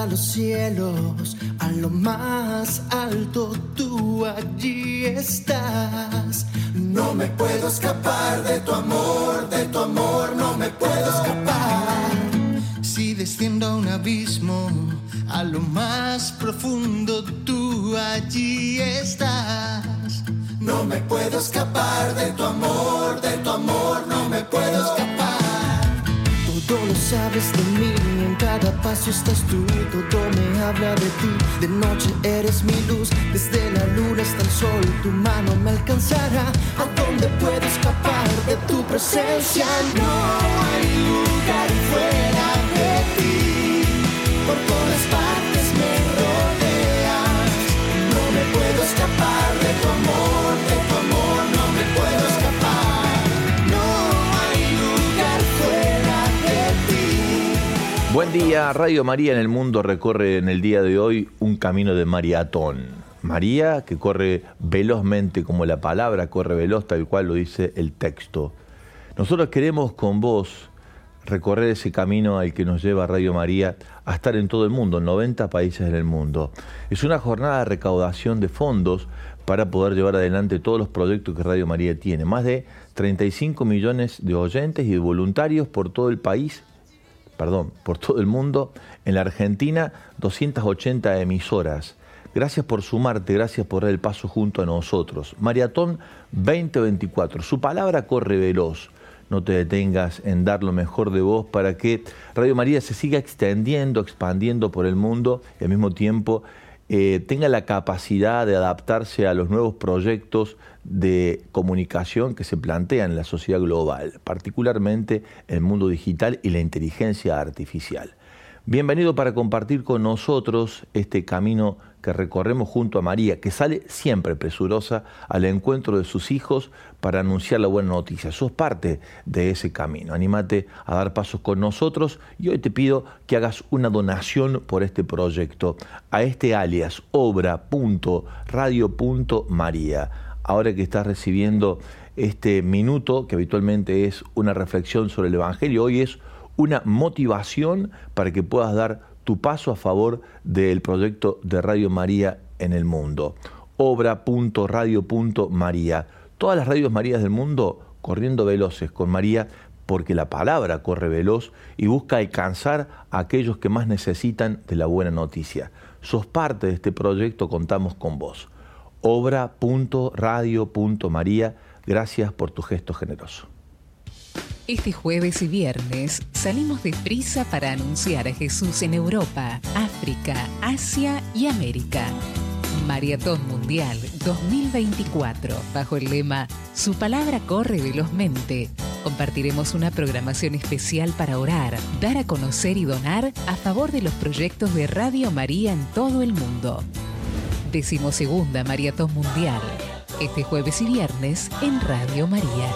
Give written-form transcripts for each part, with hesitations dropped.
los cielos, a lo más alto, tú allí estás. No me puedo escapar de tu amor, no me puedo escapar. Si desciendo a un abismo, a lo más profundo, tú allí estás. No me puedo escapar de tu amor, no me puedo escapar. Todo lo sabes de mí, en cada paso estás tú, todo me habla de ti. De noche eres mi luz, desde la luna hasta el sol, tu mano me alcanzará. ¿A dónde puedo escapar de tu presencia? No hay lugar fuera de ti, por todas partes me rodeas. No me puedo escapar de tu amor, no me puedo escapar. No hay lugar fuera de ti. Buen día, Radio María en el mundo recorre en el día de hoy un camino de maratón. María que corre velozmente como la palabra corre veloz, tal cual lo dice el texto. Nosotros queremos con vos recorrer ese camino al que nos lleva Radio María a estar en todo el mundo, en 90 países del mundo. Es una jornada de recaudación de fondos para poder llevar adelante todos los proyectos que Radio María tiene. Más de 35 millones de oyentes y de voluntarios por todo el país, por todo el mundo. En la Argentina, 280 emisoras. Gracias por sumarte, gracias por dar el paso junto a nosotros. Maratón 2024, su palabra corre veloz. No te detengas en dar lo mejor de vos para que Radio María se siga extendiendo, expandiendo por el mundo y al mismo tiempo tenga la capacidad de adaptarse a los nuevos proyectos de comunicación que se plantean en la sociedad global, particularmente el mundo digital y la inteligencia artificial. Bienvenido para compartir con nosotros este camino que recorremos junto a María, que sale siempre presurosa al encuentro de sus hijos para anunciar la buena noticia. Sos parte de ese camino. Anímate a dar pasos con nosotros y hoy te pido que hagas una donación por este proyecto a este alias obra.radio.maría. Ahora que estás recibiendo este minuto, que habitualmente es una reflexión sobre el Evangelio, hoy es una motivación para que puedas dar tu paso a favor del proyecto de Radio María en el mundo. Obra.radio.maría. Todas las radios Marías del mundo corriendo veloces con María, porque la palabra corre veloz y busca alcanzar a aquellos que más necesitan de la buena noticia. Sos parte de este proyecto, contamos con vos. Obra.radio.maría. Gracias por tu gesto generoso. Este jueves y viernes salimos de prisa para anunciar a Jesús en Europa, África, Asia y América. Maratón Mundial 2024, bajo el lema Su palabra corre velozmente. Compartiremos una programación especial para orar, dar a conocer y donar a favor de los proyectos de Radio María en todo el mundo. 12ª Maratón Mundial, este jueves y viernes en Radio María.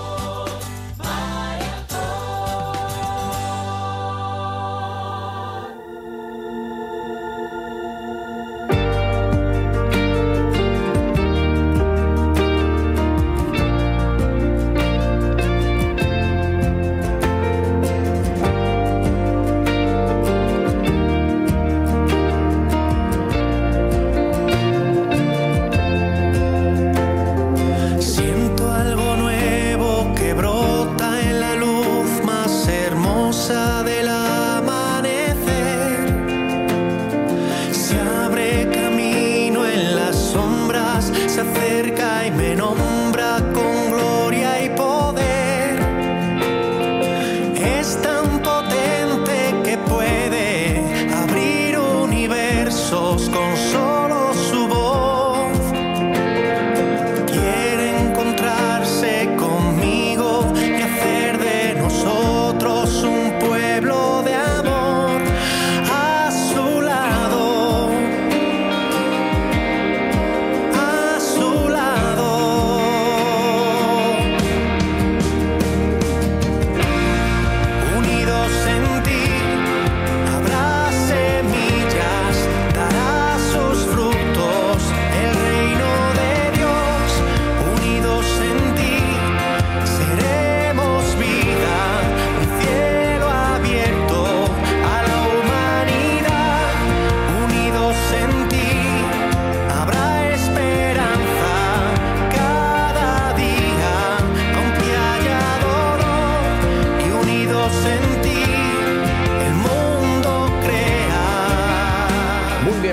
Sus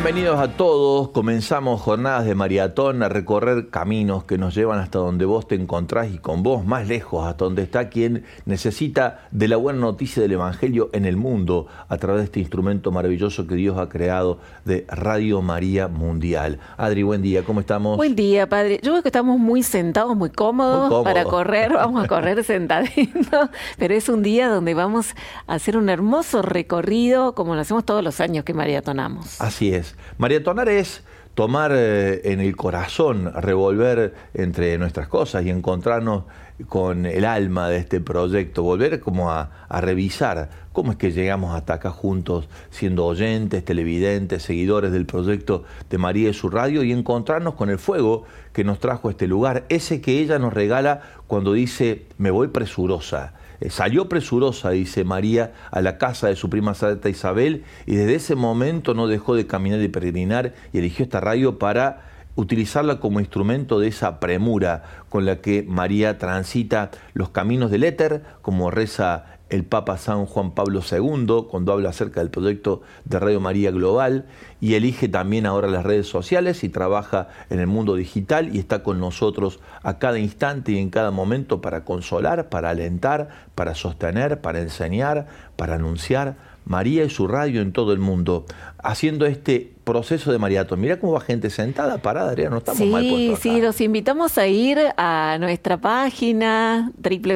Bienvenidos a todos. Comenzamos jornadas de maratón a recorrer caminos que nos llevan hasta donde vos te encontrás y con vos más lejos, hasta donde está quien necesita de la buena noticia del Evangelio en el mundo a través de este instrumento maravilloso que Dios ha creado de Radio María Mundial. Adri, buen día, ¿cómo estamos? Buen día, padre. Yo creo que estamos muy sentados, muy cómodos para correr. Vamos a correr sentaditos, pero es un día donde vamos a hacer un hermoso recorrido como lo hacemos todos los años que maratonamos. Así es. Maratonar es tomar en el corazón, revolver entre nuestras cosas y encontrarnos con el alma de este proyecto, volver como a revisar cómo es que llegamos hasta acá juntos, siendo oyentes, televidentes, seguidores del proyecto de María y su radio, y encontrarnos con el fuego que nos trajo a este lugar, ese que ella nos regala cuando dice, me voy presurosa. Salió presurosa, dice María, a la casa de su prima Santa Isabel, y desde ese momento no dejó de caminar y peregrinar, y eligió esta radio para utilizarla como instrumento de esa premura con la que María transita los caminos del éter, como reza el Papa San Juan Pablo II cuando habla acerca del proyecto de Radio María Global, y elige también ahora las redes sociales y trabaja en el mundo digital y está con nosotros a cada instante y en cada momento para consolar, para alentar, para sostener, para enseñar, para anunciar. María y su radio en todo el mundo, haciendo este proceso de maratón. Mirá cómo va gente sentada, parada, Adriana, no estamos mal puestos acá. Sí, los invitamos a ir a nuestra página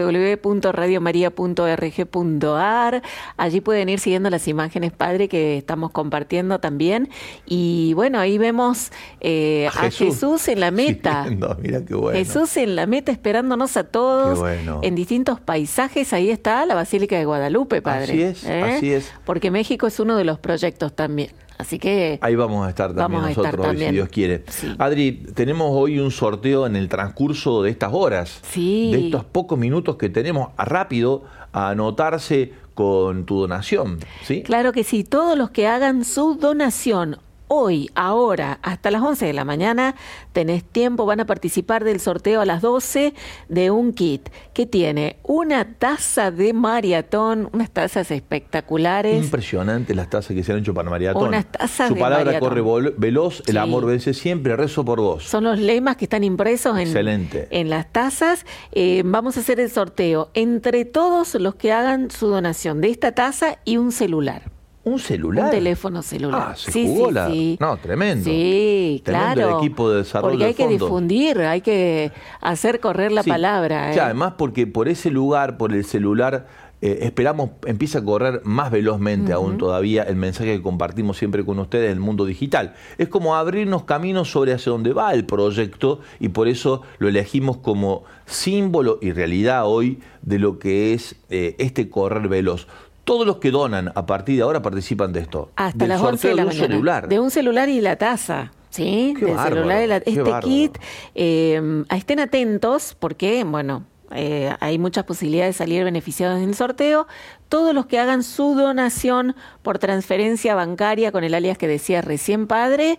www.radiomaria.org.ar. Allí pueden ir siguiendo las imágenes, padre, que estamos compartiendo también. Y bueno, ahí vemos a Jesús en la meta. Mirá qué bueno. Jesús en la meta esperándonos a todos, qué bueno. En distintos paisajes. Ahí está la Basílica de Guadalupe, padre. Así es. Porque México es uno de los proyectos también. Así que ahí vamos a estar también nosotros, hoy, si Dios quiere. Sí. Adri, tenemos hoy un sorteo en el transcurso de estas horas, de estos pocos minutos que tenemos, rápido a anotarse con tu donación, ¿sí? Claro que sí, todos los que hagan su donación hoy, ahora, hasta las 11 de la mañana, tenés tiempo, van a participar del sorteo a las 12 de un kit que tiene una taza de maratón, unas tazas espectaculares. Impresionante las tazas que se han hecho para maratón. Unas tazas Su de palabra maratón. corre veloz, el amor vence siempre, rezo por vos. Son los lemas que están impresos en las tazas. Vamos a hacer el sorteo entre todos los que hagan su donación de esta taza y un celular. ¿Un celular? Un teléfono celular. ¿Se jugó la...? Sí. No, tremendo. Sí, tremendo claro. El equipo de desarrollo porque hay del fondo. Que difundir, hay que hacer correr la palabra. Sí, además porque por ese lugar, por el celular, esperamos, empieza a correr más velozmente aún todavía el mensaje que compartimos siempre con ustedes en el mundo digital. Es como abrirnos caminos sobre hacia dónde va el proyecto y por eso lo elegimos como símbolo y realidad hoy de lo que es este correr veloz. Todos los que donan a partir de ahora participan de esto. Hasta las 11 de la mañana. Celular. De un celular y la taza. ¿Sí? Qué del bárbaro, celular y este bárbaro. kit. Estén atentos porque, bueno, hay muchas posibilidades de salir beneficiados en el sorteo. Todos los que hagan su donación por transferencia bancaria con el alias que decía recién, padre,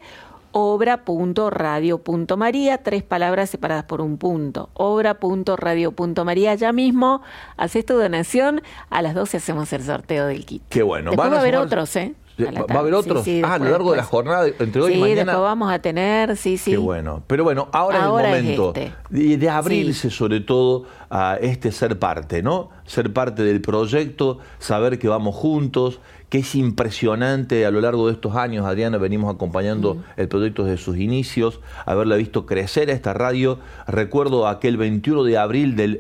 obra.radio.maría, 3 palabras separadas por un punto. Obra.radio.maría. Ya mismo haces tu donación, a las 12 hacemos el sorteo del kit. Qué bueno. Después va a haber otros, ¿Va a haber otros? Sí, a lo largo de la jornada, entre hoy y mañana. Sí, después vamos a tener, Qué bueno. Pero bueno, ahora es el momento de abrirse sobre todo a ser parte, ¿no? Ser parte del proyecto, saber que vamos juntos, que es impresionante a lo largo de estos años. Adriana, venimos acompañando el proyecto desde sus inicios, haberla visto crecer a esta radio. Recuerdo aquel 21 de abril del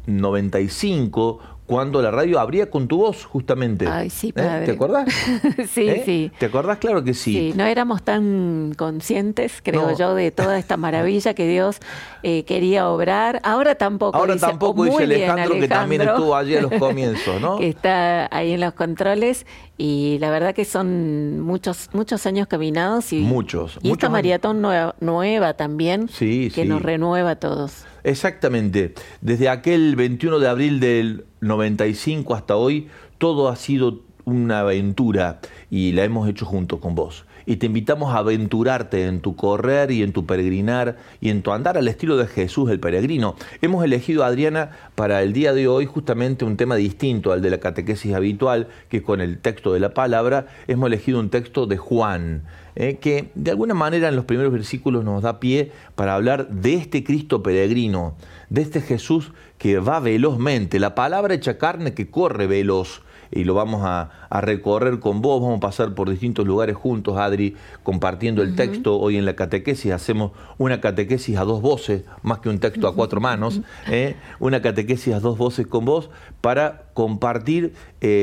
95, cuando la radio abría con tu voz, justamente. Ay, sí, padre. ¿Te acordás? Sí. ¿Te acordás? Claro que sí. Sí, no éramos tan conscientes, creo yo, de toda esta maravilla que Dios quería obrar. Ahora tampoco, dice Alejandro, que también estuvo allí a los comienzos, ¿no? Que está ahí en los controles. Y la verdad que son muchos años caminados. Y esta maratón nueva también, que nos renueva a todos. Exactamente. Desde aquel 21 de abril del 95 hasta hoy, todo ha sido una aventura y la hemos hecho junto con vos. Y te invitamos a aventurarte en tu correr y en tu peregrinar y en tu andar al estilo de Jesús el peregrino. Hemos elegido, Adriana, para el día de hoy justamente un tema distinto al de la catequesis habitual, que con el texto de la palabra hemos elegido un texto de Juan, que de alguna manera en los primeros versículos nos da pie para hablar de este Cristo peregrino, de este Jesús que va velozmente, la palabra hecha carne que corre veloz. Y lo vamos a recorrer con vos, vamos a pasar por distintos lugares juntos, Adri, compartiendo el texto. Hoy en la catequesis hacemos una catequesis a dos voces, más que un texto a cuatro manos, una catequesis a dos voces con vos, para compartir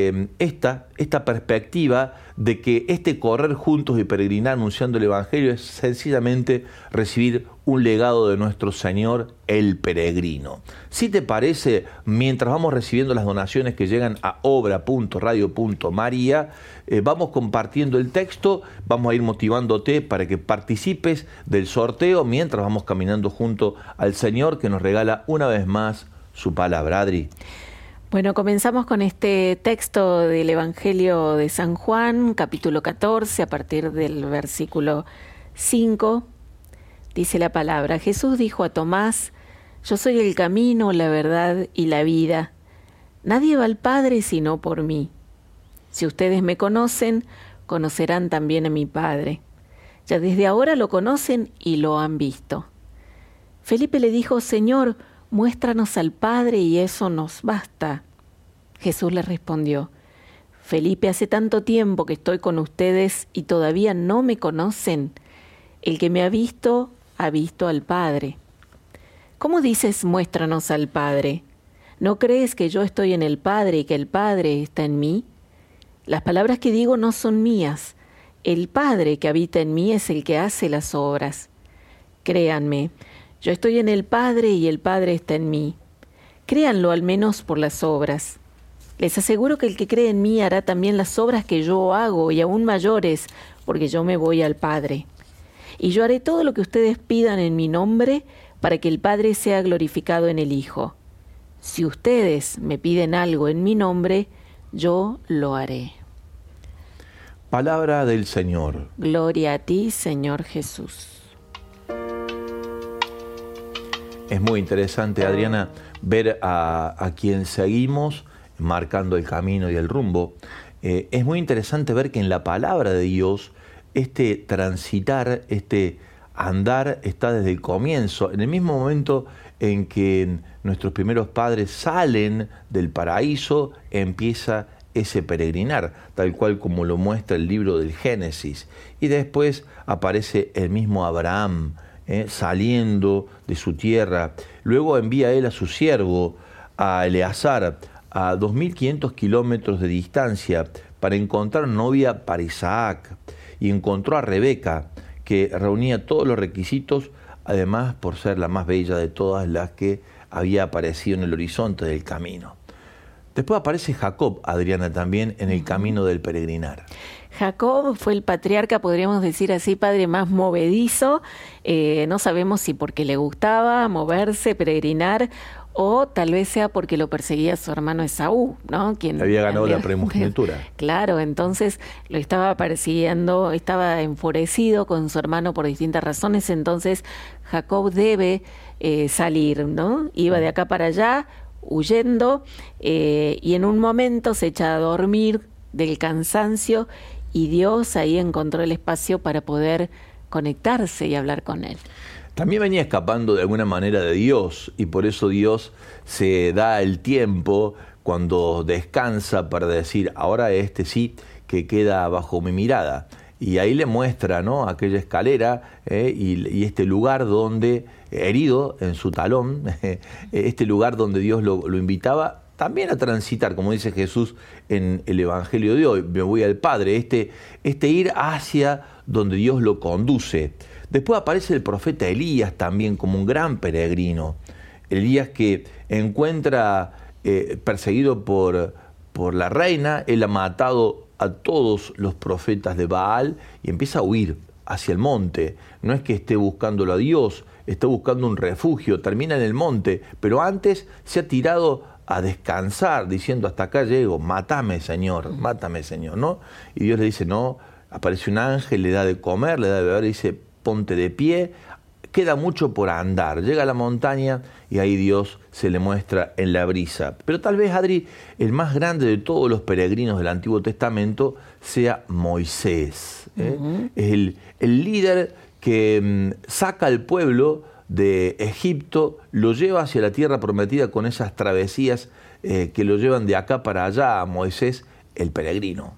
esta perspectiva de que este correr juntos y peregrinar anunciando el Evangelio es sencillamente recibir un legado de nuestro Señor, el peregrino. Si te parece, mientras vamos recibiendo las donaciones que llegan a obra.radio.maria, vamos compartiendo el texto, vamos a ir motivándote para que participes del sorteo mientras vamos caminando junto al Señor que nos regala una vez más su palabra. Adri. Bueno, comenzamos con este texto del Evangelio de San Juan, capítulo 14, a partir del versículo 5. Dice la palabra: Jesús dijo a Tomás: yo soy el camino, la verdad y la vida. Nadie va al Padre sino por mí. Si ustedes me conocen, conocerán también a mi Padre. Ya desde ahora lo conocen y lo han visto. Felipe le dijo: Señor, muéstranos al Padre y eso nos basta. Jesús le respondió: Felipe, hace tanto tiempo que estoy con ustedes y todavía no me conocen. El que me ha visto al Padre. ¿Cómo dices, muéstranos al Padre? ¿No crees que yo estoy en el Padre y que el Padre está en mí? Las palabras que digo no son mías. El Padre que habita en mí es el que hace las obras. Créanme, yo estoy en el Padre y el Padre está en mí. Créanlo al menos por las obras. Les aseguro que el que cree en mí hará también las obras que yo hago y aún mayores, porque yo me voy al Padre. Y yo haré todo lo que ustedes pidan en mi nombre para que el Padre sea glorificado en el Hijo. Si ustedes me piden algo en mi nombre, yo lo haré. Palabra del Señor. Gloria a ti, Señor Jesús. Es muy interesante, Adriana, ver a quien seguimos marcando el camino y el rumbo. Es muy interesante ver que en la palabra de Dios este transitar, este andar está desde el comienzo, en el mismo momento en que nuestros primeros padres salen del paraíso, empieza ese peregrinar, tal cual como lo muestra el libro del Génesis. Y después aparece el mismo Abraham, saliendo de su tierra. Luego envía él a su siervo, a Eleazar, a 2.500 kilómetros de distancia, para encontrar novia para Isaac. Y encontró a Rebeca, que reunía todos los requisitos, además por ser la más bella de todas las que había aparecido en el horizonte del camino. Después aparece Jacob, Adriana, también en el camino del peregrinar. Jacob fue el patriarca, podríamos decir así, padre más movedizo. No sabemos si porque le gustaba moverse, peregrinar, o tal vez sea porque lo perseguía su hermano Esaú, ¿no? Quien había ganado la primogenitura. Claro, entonces lo estaba persiguiendo, estaba enfurecido con su hermano por distintas razones, entonces Jacob debe salir, ¿no? Iba de acá para allá, huyendo, y en un momento se echa a dormir del cansancio, y Dios ahí encontró el espacio para poder conectarse y hablar con él. También venía escapando de alguna manera de Dios, y por eso Dios se da el tiempo cuando descansa para decir: ahora este sí que queda bajo mi mirada. Y ahí le muestra, ¿no?, aquella escalera y este lugar donde, herido en su talón, este lugar donde Dios lo invitaba también a transitar, como dice Jesús en el Evangelio de hoy: me voy al Padre, este ir hacia donde Dios lo conduce. Después aparece el profeta Elías también como un gran peregrino. Elías que encuentra perseguido por la reina, él ha matado a todos los profetas de Baal y empieza a huir hacia el monte. No es que esté buscándolo a Dios, está buscando un refugio, termina en el monte, pero antes se ha tirado a descansar, diciendo hasta acá llego, mátame Señor, ¿no? Y Dios le dice, no, aparece un ángel, le da de comer, le da de beber, y dice, ponte de pie, queda mucho por andar. Llega a la montaña y ahí Dios se le muestra en la brisa. Pero tal vez, Adri, el más grande de todos los peregrinos del Antiguo Testamento sea Moisés. Es el líder que saca al pueblo de Egipto, lo lleva hacia la tierra prometida con esas travesías que lo llevan de acá para allá, a Moisés, el peregrino.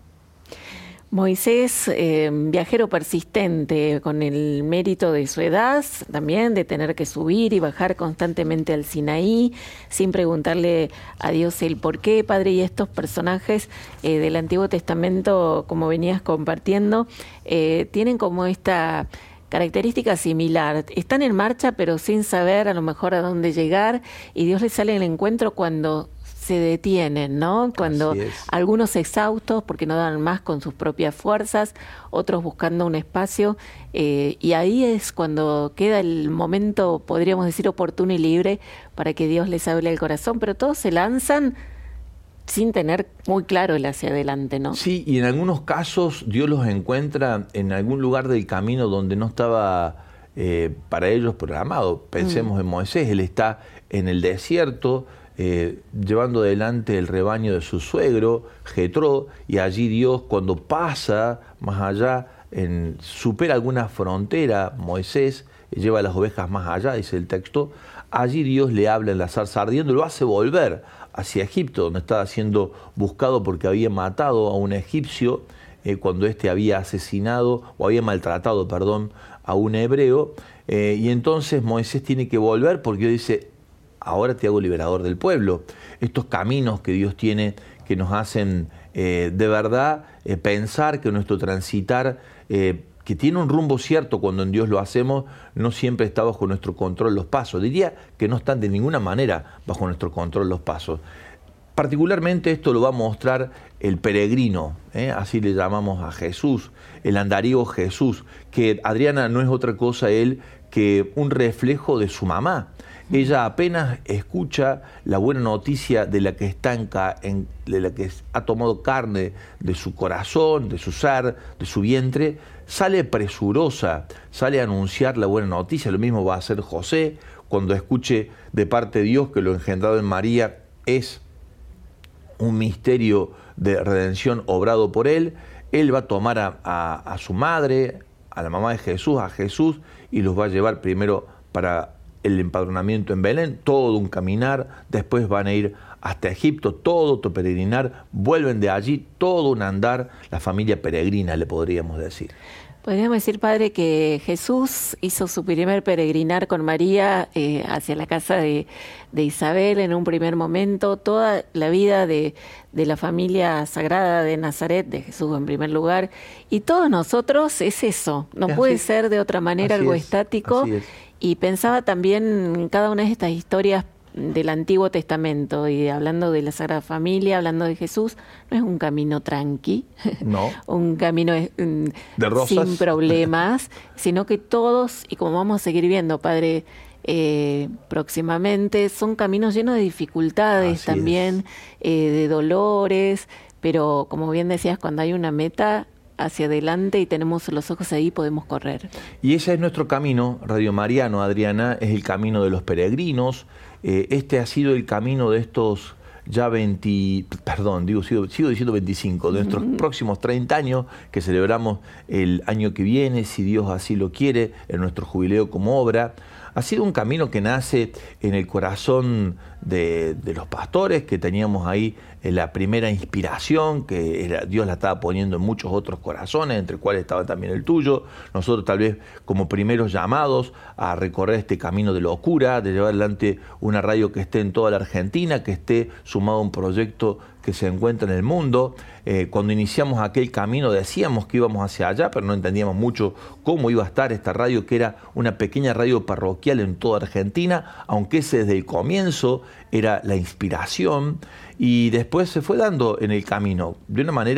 Moisés, viajero persistente, con el mérito de su edad, también de tener que subir y bajar constantemente al Sinaí, sin preguntarle a Dios el por qué, Padre. Y estos personajes del Antiguo Testamento, como venías compartiendo, tienen como esta característica similar. Están en marcha, pero sin saber a lo mejor a dónde llegar, y Dios les sale en el encuentro cuando se detienen, ¿no? Cuando algunos exhaustos porque no dan más con sus propias fuerzas, otros buscando un espacio, y ahí es cuando queda el momento, podríamos decir, oportuno y libre para que Dios les hable el corazón, pero todos se lanzan sin tener muy claro el hacia adelante, ¿no? Sí, y en algunos casos Dios los encuentra en algún lugar del camino donde no estaba para ellos programado. Pensemos en Moisés, él está en el desierto, llevando adelante el rebaño de su suegro, Jetro, y allí Dios, cuando pasa más allá, supera alguna frontera, Moisés lleva las ovejas más allá, dice el texto, allí Dios le habla en la zarza ardiendo, lo hace volver hacia Egipto, donde estaba siendo buscado porque había matado a un egipcio, cuando éste había asesinado, o había maltratado, perdón, a un hebreo, y entonces Moisés tiene que volver porque Dios dice, ahora te hago liberador del pueblo. Estos caminos que Dios tiene que nos hacen de verdad pensar que nuestro transitar, que tiene un rumbo cierto cuando en Dios lo hacemos, no siempre está bajo nuestro control los pasos. Diría que no están de ninguna manera bajo nuestro control los pasos. Particularmente esto lo va a mostrar el peregrino, así le llamamos a Jesús, el andariego Jesús, que Adriana no es otra cosa él que un reflejo de su mamá. Ella apenas escucha la buena noticia de la que está de la que ha tomado carne de su corazón, de su ser, de su vientre, sale presurosa, sale a anunciar la buena noticia. Lo mismo va a hacer José cuando escuche de parte de Dios que lo engendrado en María es un misterio de redención obrado por él. Él va a tomar a su madre, a la mamá de Jesús, a Jesús, y los va a llevar primero para el empadronamiento en Belén, todo un caminar, después van a ir hasta Egipto, todo otro peregrinar, vuelven de allí, todo un andar, la familia peregrina, le podríamos decir. Podríamos decir, Padre, que Jesús hizo su primer peregrinar con María hacia la casa de Isabel en un primer momento, toda la vida de la familia sagrada de Nazaret, de Jesús en primer lugar, y todos nosotros es eso, no puede ser de otra manera, algo estático. Y pensaba también en cada una de estas historias del Antiguo Testamento, y hablando de la Sagrada Familia, hablando de Jesús, no es un camino tranqui, no. Un camino de rosas, sin problemas, sino que todos, y como vamos a seguir viendo, Padre, próximamente, son caminos llenos de dificultades también, de dolores, pero como bien decías, cuando hay una meta hacia adelante y tenemos los ojos ahí, podemos correr. Y ese es nuestro camino, Radio Mariano, Adriana, es el camino de los peregrinos. Este ha sido el camino de estos ya sigo diciendo 25, de nuestros próximos 30 años que celebramos el año que viene, si Dios así lo quiere, en nuestro jubileo como obra. Ha sido un camino que nace en el corazón de los pastores, que teníamos ahí la primera inspiración, que Dios la estaba poniendo en muchos otros corazones, entre los cuales estaba también el tuyo. Nosotros tal vez como primeros llamados a recorrer este camino de locura, de llevar adelante una radio que esté en toda la Argentina, que esté sumado a un proyecto que se encuentra en el mundo. Cuando iniciamos aquel camino decíamos que íbamos hacia allá, pero no entendíamos mucho cómo iba a estar esta radio, que era una pequeña radio parroquial en toda Argentina, aunque ese desde el comienzo era la inspiración, y después se fue dando en el camino de una manera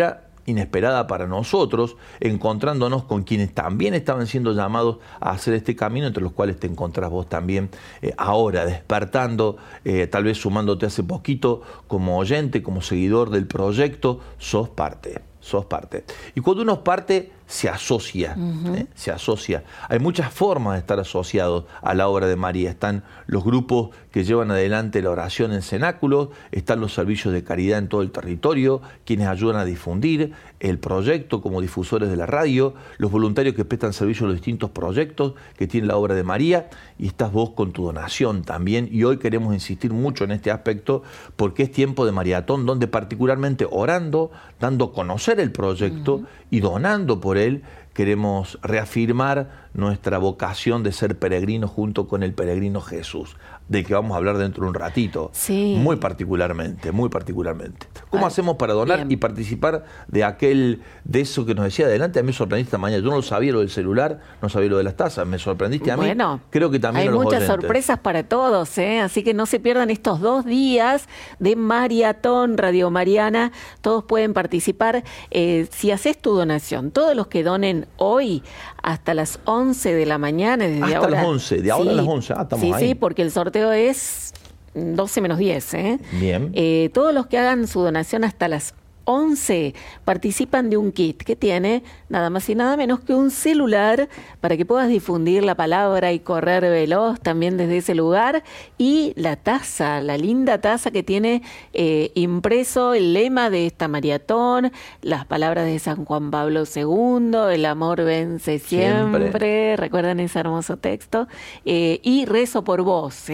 inesperada para nosotros, encontrándonos con quienes también estaban siendo llamados a hacer este camino, entre los cuales te encontrás vos también ahora, despertando, tal vez sumándote hace poquito como oyente, como seguidor del proyecto, sos parte. Y cuando uno es parte, se asocia, se asocia. Hay muchas formas de estar asociados a la obra de María. Están los grupos que llevan adelante la oración en cenáculos, están los servicios de caridad en todo el territorio, quienes ayudan a difundir el proyecto como difusores de la radio, los voluntarios que prestan servicio a los distintos proyectos que tiene la obra de María, y estás vos con tu donación también. Y hoy queremos insistir mucho en este aspecto porque es tiempo de maratón, donde particularmente orando, dando a conocer el proyecto y donando por él, queremos reafirmar nuestra vocación de ser peregrinos junto con el peregrino Jesús, del que vamos a hablar dentro de un ratito, muy particularmente. ¿Cómo hacemos para donar y participar de eso que nos decía adelante? A mí me sorprendiste esta mañana, yo no lo sabía lo del celular, no sabía lo de las tazas, me sorprendiste a mí, creo que también hay a los muchas oyentes. Sorpresas para todos, así que no se pierdan estos 2 días de maratón Radio Mariana, todos pueden participar. Si haces tu donación, todos los que donen hoy hasta las 11 de la mañana, desde hasta ahora. Las 11, de ahora a las 11, estamos ahí. Sí, porque el sorteo es 12 menos 10. Bien. Todos los que hagan su donación hasta las 11 participan de un kit que tiene nada más y nada menos que un celular para que puedas difundir la palabra y correr veloz también desde ese lugar, y la taza, la linda taza que tiene impreso el lema de esta maratón, las palabras de San Juan Pablo II, el amor vence siempre. ¿Recuerdan ese hermoso texto? Y rezo por vos.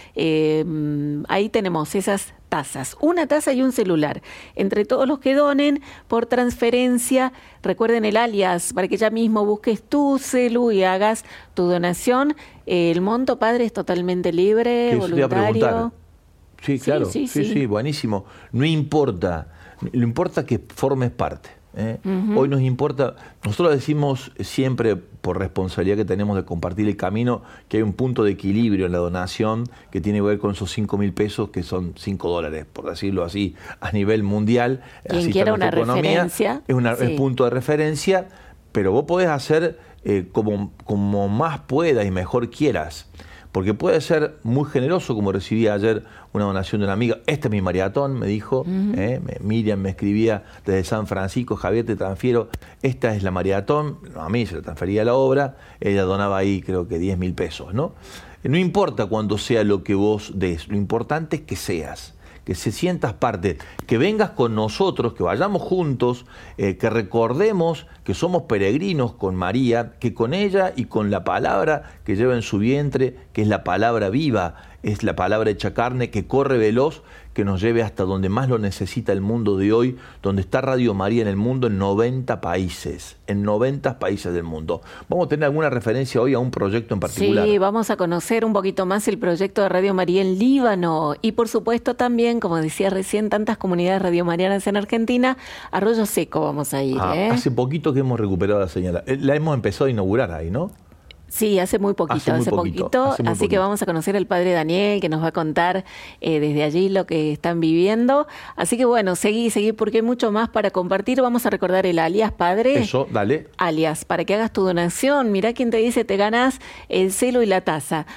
Ahí tenemos esas tazas, una taza y un celular. Entre todos los que donen por transferencia, recuerden el alias para que ya mismo busques tu celu y hagas tu donación. El monto, padre, es totalmente libre, voluntario. Sí, claro, sí, buenísimo. No importa, lo importa que formes parte. Hoy nos importa, nosotros decimos siempre por responsabilidad que tenemos de compartir el camino, que hay un punto de equilibrio en la donación que tiene que ver con esos 5.000 pesos, que son $5, por decirlo así, a nivel mundial. Quien así quiera una referencia. Es punto de referencia, pero vos podés hacer como más puedas y mejor quieras. Porque puede ser muy generoso, como recibí ayer una donación de una amiga. Este es mi maratón, me dijo. Miriam me escribía desde San Francisco: Javier, te transfiero, esta es la maratón. No, a mí se la transfería a la obra. Ella donaba ahí, creo que 10.000 pesos, ¿no? No importa cuándo sea lo que vos des, lo importante es que seas, que se sientas parte, que vengas con nosotros, que vayamos juntos, que recordemos que somos peregrinos con María, que con ella y con la palabra que lleva en su vientre, que es la palabra viva, es la palabra hecha carne, que corre veloz, que nos lleve hasta donde más lo necesita el mundo de hoy, donde está Radio María en el mundo, en 90 países, del mundo. Vamos a tener alguna referencia hoy a un proyecto en particular. Sí, vamos a conocer un poquito más el proyecto de Radio María en Líbano, y por supuesto también, como decía recién, tantas comunidades radiomarianas en Argentina. Arroyo Seco vamos a ir. Hace poquito que hemos recuperado la señal. La hemos empezado a inaugurar ahí, ¿no? Sí, hace muy poquito, así que vamos a conocer al padre Daniel, que nos va a contar desde allí lo que están viviendo. Así que bueno, seguí, porque hay mucho más para compartir. Vamos a recordar el alias, padre. Eso, dale. Alias, para que hagas tu donación. Mirá quién te dice, te ganas el celo y la taza.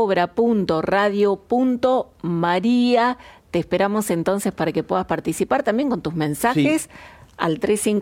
obra.radio.maría. Te esperamos entonces para que puedas participar también con tus mensajes al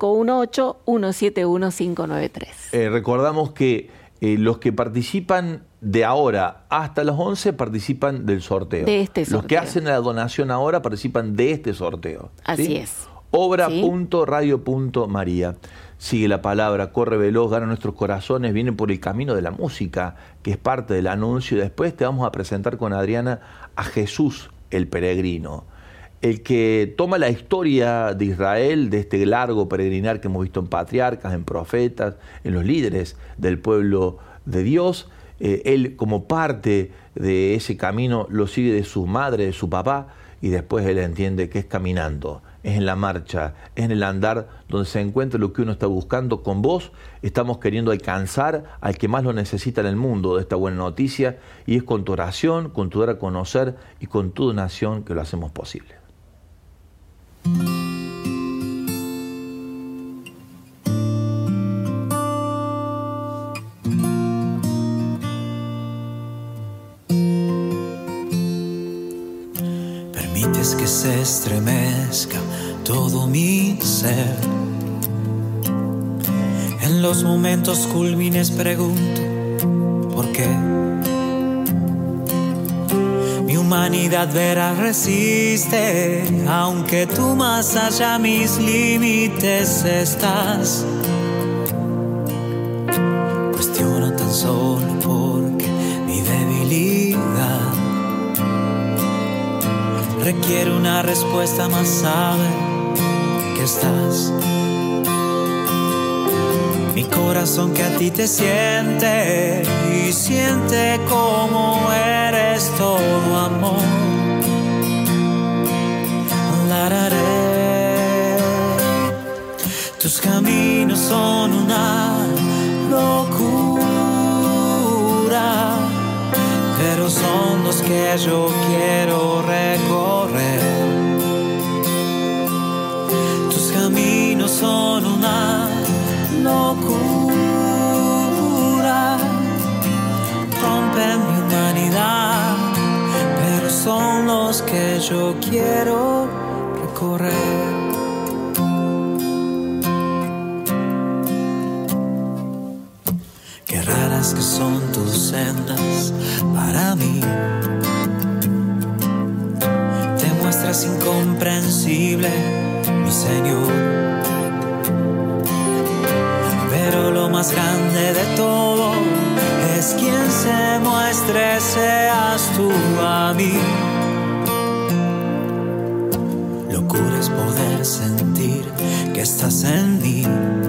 3518-171593. Recordamos que los que participan de ahora hasta las 11 participan del sorteo. De este sorteo. Los que hacen la donación ahora participan de este sorteo. Así es. Obra.radio.maría. Sigue la palabra, corre veloz, gana nuestros corazones, viene por el camino de la música, que es parte del anuncio. Y después te vamos a presentar con Adriana a Jesús, el peregrino. El que toma la historia de Israel, de este largo peregrinar que hemos visto en patriarcas, en profetas, en los líderes del pueblo de Dios, él como parte de ese camino lo sigue de su madre, de su papá, y después él entiende que es caminando, es en la marcha, es en el andar donde se encuentra lo que uno está buscando. Con vos estamos queriendo alcanzar al que más lo necesita en el mundo de esta buena noticia, y es con tu oración, con tu dar a conocer y con tu donación que lo hacemos posible. Permites que se estremezca todo mi ser. En los momentos culmines pregunto ¿por qué? Mi humanidad veraz resiste, aunque tú más allá mis límites estás. Cuestiono tan solo porque mi debilidad requiere una respuesta, más sabe que estás. Mi corazón que a ti te siente y siente como eres todo amor. Tus caminos son una locura, pero son los que yo quiero recorrer. Tus caminos son una locura, rompen mi humanidad, pero son los que yo quiero recorrer. Qué raras que son tus sendas para mí, te muestras incomprensible, mi Señor. Pero lo más grande de todo es quien se muestre, seas tú a mí. Locura es poder sentir que estás en mí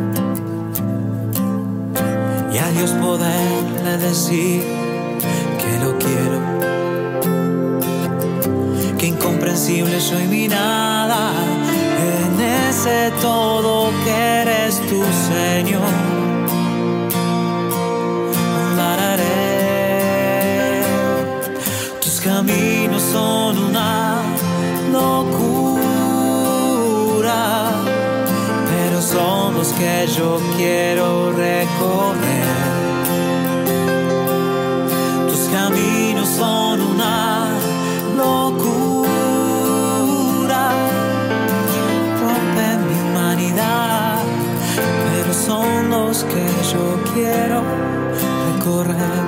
y a Dios poderle decir que lo quiero. Qué incomprensible soy mi nada en ese todo que eres tú, Señor. Tus caminos son una locura, pero son los que yo quiero recorrer. Tus caminos son una locura, rompen mi humanidad, pero son los que yo quiero recorrer.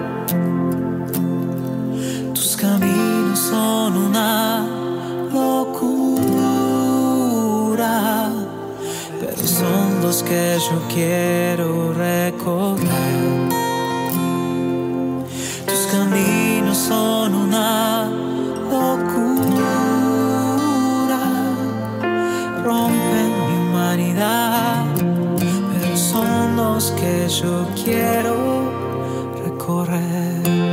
Tus caminos son una locura, pero son los que yo quiero recorrer. Tus caminos son una locura, rompen mi humanidad, pero son los que yo quiero recorrer.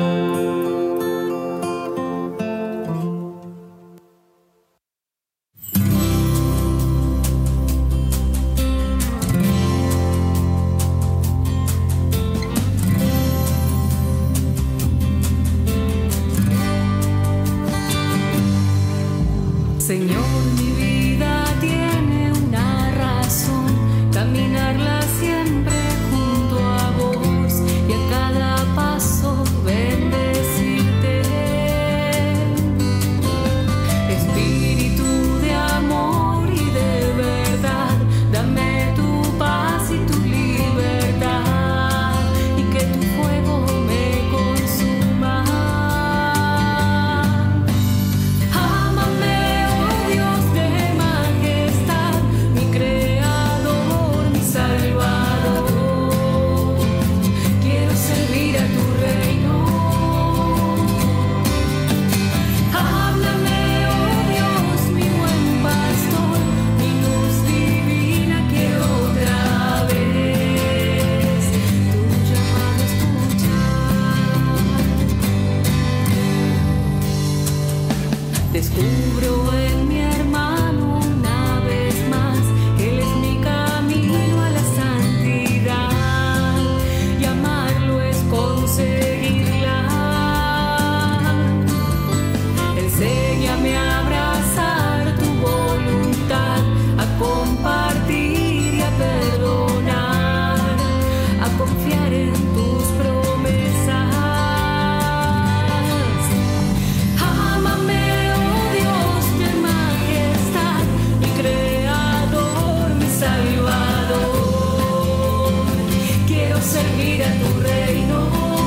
Señor, mi vida tiene una razón, caminarla siempre junto a vos y a cada paso bendecirte. Espíritu de amor y de verdad, dame tu paz y tu libertad y que tu fuego me consuma. Ámame, oh Dios. servir a tu reino.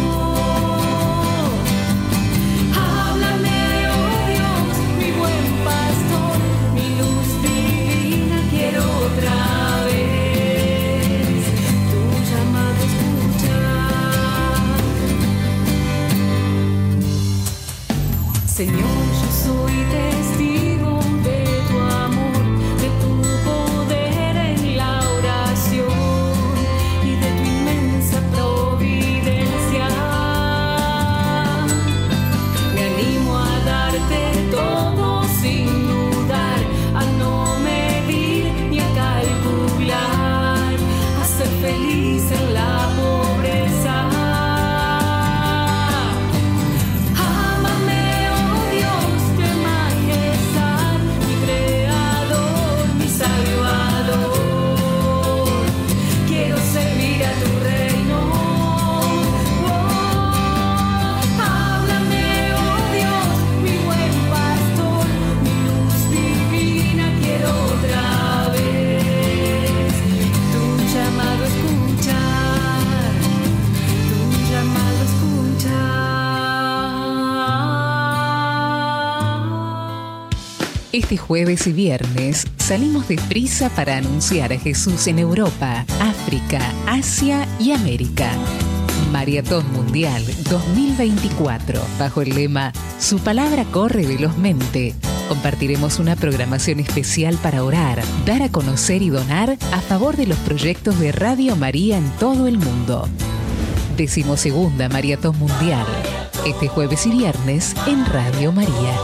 Háblame, oh Dios, mi buen pastor, mi luz divina, quiero otra vez tu llamado escuchar. Señor, yo soy testigo de tu amor, de tu poder en la oración y de tu inmensa providencia. Me animo a darte todo sin dudar, a no medir ni a calcular, a ser feliz en la pobreza. Ámame, oh Dios de majestad, mi creador, mi salvador. Quiero servir a tu reino. Háblame, oh Dios, mi buen pastor, mi luz divina, quiero otra vez tu llamado escuchar, tu llamado escuchar. Este jueves y viernes salimos deprisa para anunciar a Jesús en Europa, África, Asia y América. Maratón Mundial 2024, bajo el lema Su palabra corre velozmente. Compartiremos una programación especial para orar, dar a conocer y donar a favor de los proyectos de Radio María en todo el mundo. 12ª Maratón Mundial, este jueves y viernes en Radio María.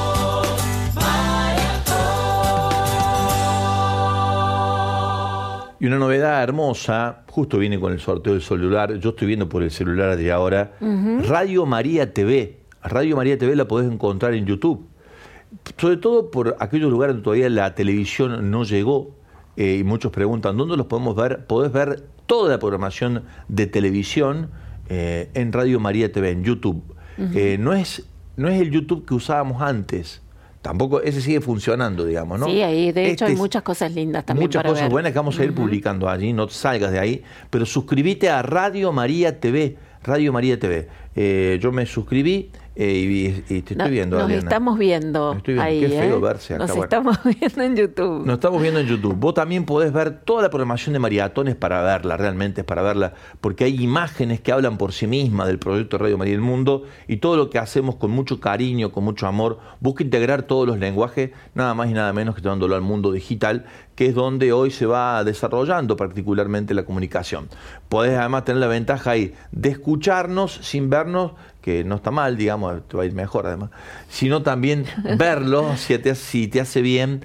Y una novedad hermosa, justo viene con el sorteo del celular, yo estoy viendo por el celular de ahora, Radio María TV. Radio María TV la podés encontrar en YouTube. Sobre todo por aquellos lugares donde todavía la televisión no llegó, y muchos preguntan, ¿dónde los podemos ver? Podés ver toda la programación de televisión en Radio María TV, en YouTube. No es el YouTube que usábamos antes. Tampoco, ese sigue funcionando, digamos, ¿no? Sí, ahí de hecho hay muchas cosas lindas también muchas para cosas ver. buenas que vamos a ir publicando allí, no salgas de ahí, pero suscríbete a Radio María TV, Radio María TV. Yo me suscribí y te estoy viendo, Nos Adriana. estamos viendo, Estoy viendo. ahí, Qué feo verse acá. Nos Bueno. estamos viendo en YouTube. Nos estamos viendo en YouTube. Vos también podés ver toda la programación de Mariatones para verla, realmente es para verla, porque hay imágenes que hablan por sí mismas del proyecto Radio María del Mundo y todo lo que hacemos con mucho cariño, con mucho amor. Busca integrar todos los lenguajes, nada más y nada menos que llevándolo al mundo digital, que es donde hoy se va desarrollando particularmente la comunicación. Podés además tener la ventaja ahí de escucharnos sin vernos, que no está mal, digamos, te va a ir mejor además, sino también verlo, si te hace bien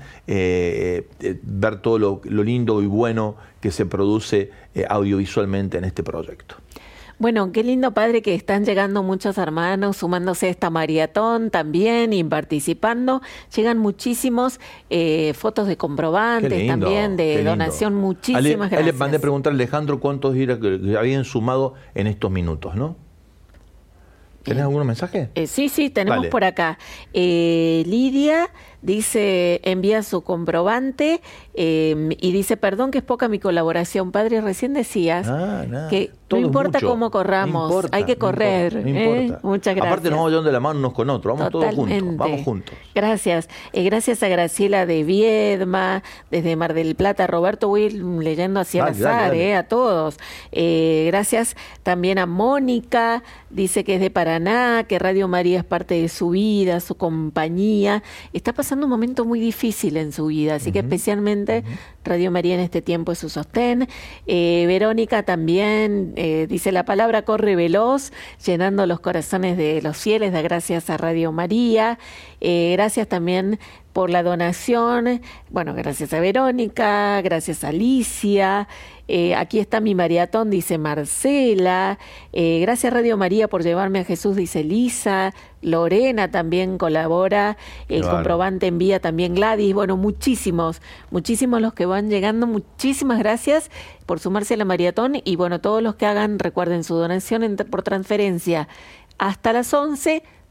ver todo lo lindo y bueno que se produce audiovisualmente en este proyecto. Bueno, qué lindo, padre, que están llegando muchos hermanos sumándose a esta maratón también y participando. Llegan muchísimos fotos de comprobantes también, de donación. Muchísimas gracias. Ahí le mandé a preguntar a Alejandro cuántos era que habían sumado en estos minutos, ¿no? ¿Tenés algún mensaje? Sí, tenemos Vale. por acá. Lidia dice, envía su comprobante y dice, perdón que es poca mi colaboración. Padre, recién decías que todo no importa mucho. cómo corramos, No importa, hay que correr. No importa. Muchas gracias. Aparte nos vamos llevando de la mano unos con otros, vamos todos juntos, vamos juntos. Gracias. Gracias a Graciela de Viedma, desde Mar del Plata. Roberto, voy a ir leyendo así al azar, a todos. Gracias también a Mónica, dice que es de Paraná, que Radio María es parte de su vida, su compañía. Está pasando un momento muy difícil en su vida, así que especialmente Radio María en este tiempo es su sostén. Verónica también dice, la palabra corre veloz, llenando los corazones de los fieles, da gracias a Radio María. Gracias también por la donación. Bueno, gracias a Verónica, gracias a Alicia. Aquí está mi maratón, dice Marcela. Gracias Radio María por llevarme a Jesús, dice Lisa. Lorena también colabora. El comprobante envía también Gladys. Bueno, muchísimos los que van llegando. Muchísimas gracias por sumarse a la maratón. Y bueno, todos los que hagan, recuerden su donación por transferencia hasta las 11,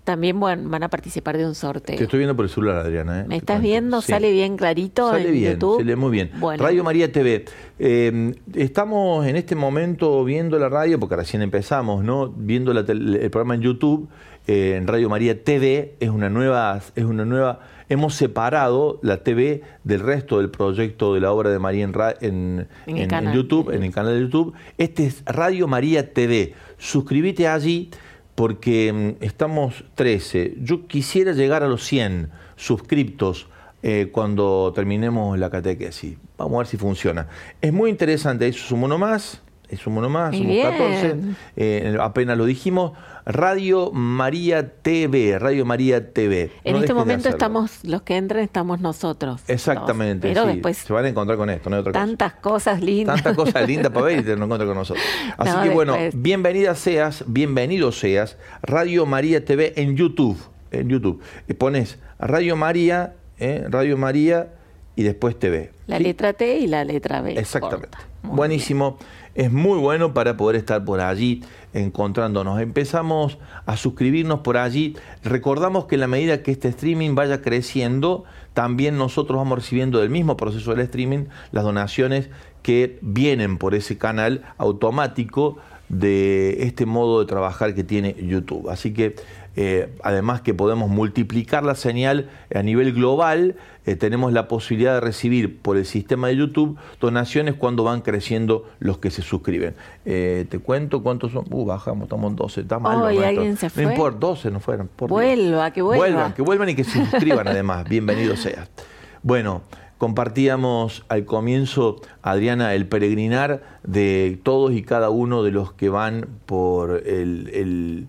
también van a participar de un sorteo. Te estoy viendo por el celular, Adriana. ¿Me estás viendo? Sí. ¿Sale bien clarito sale en bien, YouTube? Se lee muy bien. Bueno. Radio María TV. Estamos en este momento viendo la radio, porque recién empezamos, ¿no? Viendo el programa en YouTube, en Radio María TV. Es una nueva. Hemos separado la TV del resto del proyecto de la obra de María en YouTube, en el canal de YouTube. Este es Radio María TV. Suscríbete allí, porque estamos 13. Yo quisiera llegar a los 100 suscriptos cuando terminemos la catequesis. Vamos a ver si funciona. Es muy interesante, eso es un mono más, somos 14, apenas lo dijimos. Radio María TV, Radio María TV. En este momento estamos, los que entren estamos nosotros. Exactamente, pero sí. Después se van a encontrar con esto, no hay otra cosa. Tantas cosas lindas. Tantas cosas lindas para ver y te encuentran con nosotros. Así que bueno, bienvenido seas, Radio María TV en YouTube. Pones Radio María y después TV. La letra T y la letra B. Exactamente. Buenísimo. Es muy bueno para poder estar por allí encontrándonos. Empezamos a suscribirnos por allí. Recordamos que en la medida que este streaming vaya creciendo, también nosotros vamos recibiendo del mismo proceso del streaming las donaciones que vienen por ese canal automático de este modo de trabajar que tiene YouTube. Así que además que podemos multiplicar la señal a nivel global, tenemos la posibilidad de recibir por el sistema de YouTube donaciones cuando van creciendo los que se suscriben. Te cuento cuántos son. Bajamos, estamos en 12. Está mal. ¿Alguien se fue? No importa, 12 no fueron. Que vuelvan y que se suscriban además. Bienvenido seas. Bueno, compartíamos al comienzo, Adriana, el peregrinar de todos y cada uno de los que van por en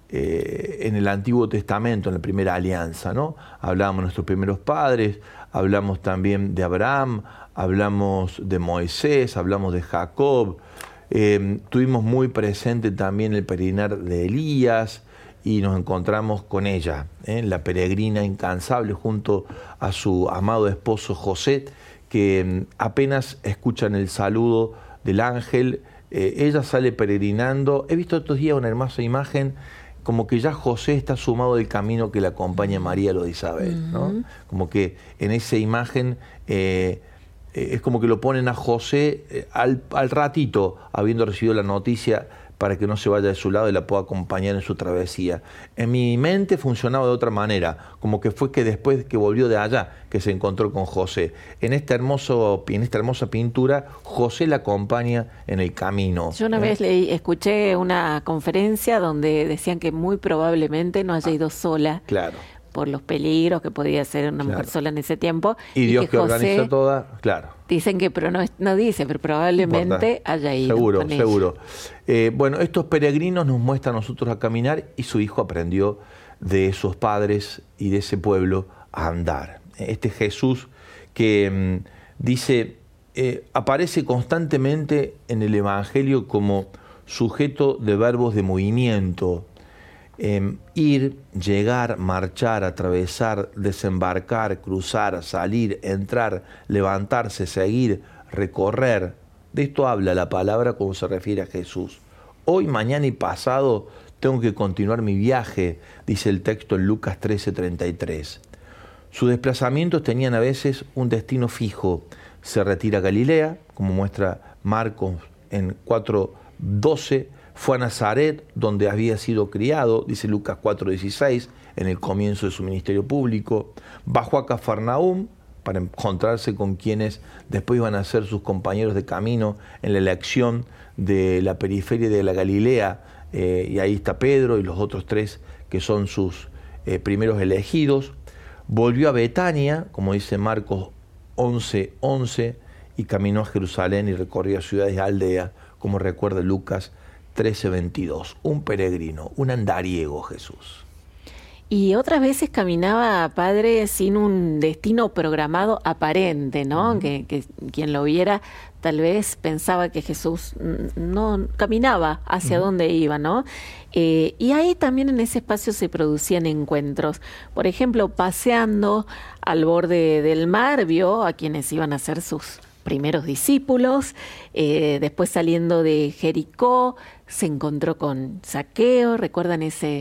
el Antiguo Testamento, en la primera alianza, ¿no? Hablábamos de nuestros primeros padres, hablamos también de Abraham, hablamos de Moisés, hablamos de Jacob, tuvimos muy presente también el peregrinar de Elías y nos encontramos con ella, la peregrina incansable junto a su amado esposo José, que apenas escuchan el saludo del ángel, ella sale peregrinando. He visto estos días una hermosa imagen, como que ya José está sumado del camino que le acompaña María lo de Isabel, ¿no? Como que en esa imagen es como que lo ponen a José al ratito, habiendo recibido la noticia, para que no se vaya de su lado y la pueda acompañar en su travesía. En mi mente funcionaba de otra manera, como que fue que después que volvió de allá, que se encontró con José. En esta hermosa pintura, José la acompaña en el camino. Yo una vez escuché una conferencia donde decían que muy probablemente no haya ido sola. Claro. Por los peligros que podía ser una mujer sola en ese tiempo. Y Dios que José, organiza toda, claro. Dicen que, pero no dice, pero probablemente haya ido. Seguro. Bueno, estos peregrinos nos muestran a nosotros a caminar, y su hijo aprendió de esos padres y de ese pueblo a andar. Este Jesús que dice, aparece constantemente en el Evangelio como sujeto de verbos de movimiento. Ir, llegar, marchar, atravesar, desembarcar, cruzar, salir, entrar, levantarse, seguir, recorrer. De esto habla la palabra cuando se refiere a Jesús. Hoy, mañana y pasado tengo que continuar mi viaje, dice el texto en Lucas 13:33. Sus desplazamientos tenían a veces un destino fijo. Se retira a Galilea, como muestra Marcos en 4:12, fue a Nazaret, donde había sido criado, dice Lucas 4:16, en el comienzo de su ministerio público. Bajó a Cafarnaúm para encontrarse con quienes después iban a ser sus compañeros de camino en la elección de la periferia de la Galilea, y ahí está Pedro y los otros 3 que son sus primeros elegidos. Volvió a Betania, como dice Marcos 11:11, y caminó a Jerusalén y recorría ciudades y aldeas, como recuerda Lucas 13:22. Un peregrino, un andariego Jesús. Y otras veces caminaba, Padre, sin un destino programado aparente, ¿no? Que quien lo viera tal vez pensaba que Jesús no caminaba hacia dónde iba, ¿no? Y ahí también en ese espacio se producían encuentros. Por ejemplo, paseando al borde del mar, vio a quienes iban a ser sus primeros discípulos. Después, saliendo de Jericó, se encontró con Zaqueo. ¿Recuerdan ese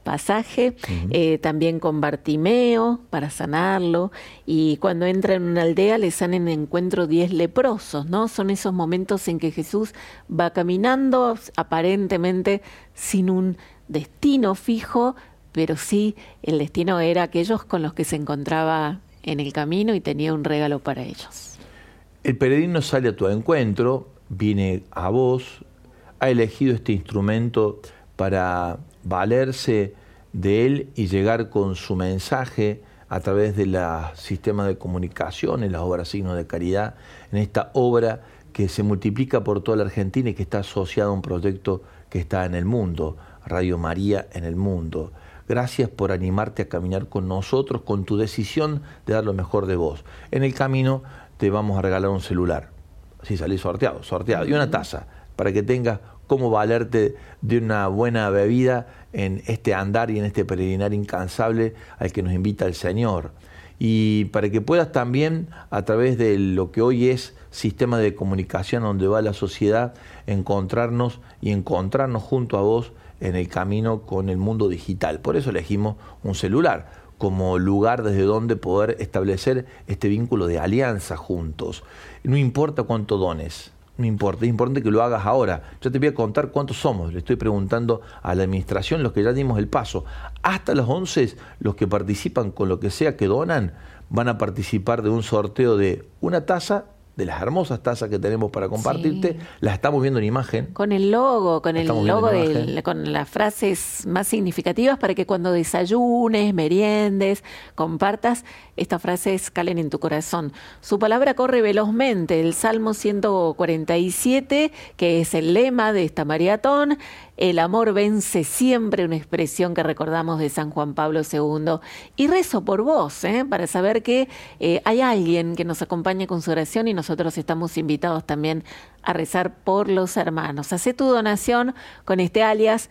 pasaje, también con Bartimeo para sanarlo, y cuando entra en una aldea le salen en encuentro 10 leprosos, ¿no? Son esos momentos en que Jesús va caminando aparentemente sin un destino fijo, pero sí el destino era aquellos con los que se encontraba en el camino y tenía un regalo para ellos. El peregrino sale a tu encuentro, viene a vos, ha elegido este instrumento para valerse de él y llegar con su mensaje a través de los sistemas de comunicación, en las obras Signos de Caridad, en esta obra que se multiplica por toda la Argentina y que está asociada a un proyecto que está en el mundo, Radio María en el mundo. Gracias por animarte a caminar con nosotros, con tu decisión de dar lo mejor de vos. En el camino te vamos a regalar un celular, si salís sorteado, y una taza, para que tengas cómo valerte de una buena bebida en este andar y en este peregrinar incansable al que nos invita el Señor. Y para que puedas también, a través de lo que hoy es sistema de comunicación donde va la sociedad, encontrarnos junto a vos en el camino con el mundo digital. Por eso elegimos un celular como lugar desde donde poder establecer este vínculo de alianza juntos. No importa cuánto dones, no importa, es importante que lo hagas ahora. Yo te voy a contar cuántos somos, le estoy preguntando a la administración, los que ya dimos el paso. Hasta las 11, los que participan con lo que sea que donan, van a participar de un sorteo de una taza, de las hermosas tazas que tenemos para compartirte. Sí. Las estamos viendo en imagen. Con el logo, con las frases más significativas para que cuando desayunes, meriendes, compartas, estas frases calen en tu corazón. Su palabra corre velozmente, el Salmo 147, que es el lema de esta maratón. El amor vence siempre, una expresión que recordamos de San Juan Pablo II. Y rezo por vos, para saber que hay alguien que nos acompaña con su oración y nosotros estamos invitados también a rezar por los hermanos. Hacé tu donación con este alias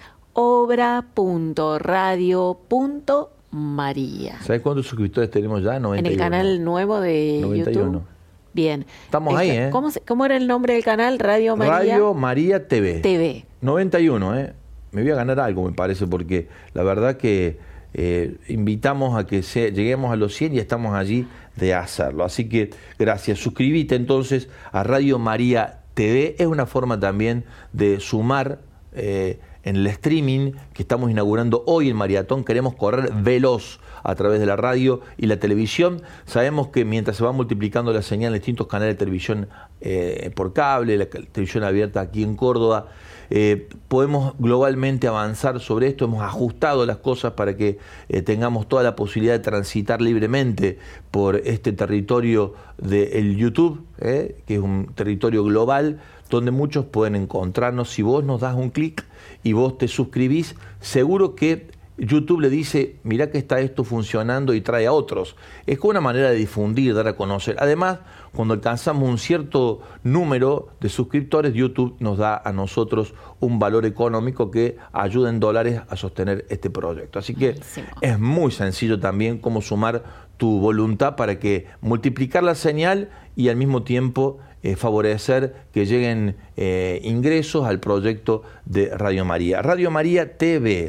obra.radio.maría. ¿Sabes cuántos suscriptores tenemos ya? 91. En el canal nuevo de 91. YouTube. Bien. Estamos ahí, ¿eh? ¿Cómo era el nombre del canal? Radio María. Radio María TV. 91, ¿eh? Me voy a ganar algo, me parece, porque la verdad que invitamos a que lleguemos a los 100 y estamos allí de hacerlo. Así que gracias. Suscríbete entonces a Radio María TV. Es una forma también de sumar en el streaming que estamos inaugurando hoy en Maratón. Queremos correr veloz a través de la radio y la televisión. Sabemos que mientras se va multiplicando la señal en distintos canales de televisión por cable, la televisión abierta aquí en Córdoba, podemos globalmente avanzar sobre esto. Hemos ajustado las cosas para que tengamos toda la posibilidad de transitar libremente por este territorio del YouTube, que es un territorio global donde muchos pueden encontrarnos. Si vos nos das un clic y vos te suscribís, seguro que YouTube le dice, mirá que está esto funcionando y trae a otros. Es como una manera de difundir, dar a conocer. Además, cuando alcanzamos un cierto número de suscriptores, YouTube nos da a nosotros un valor económico que ayuda en dólares a sostener este proyecto. Así que es muy sencillo también cómo sumar tu voluntad para que multiplicar la señal y al mismo tiempo favorecer que lleguen ingresos al proyecto de Radio María. Radio María TV.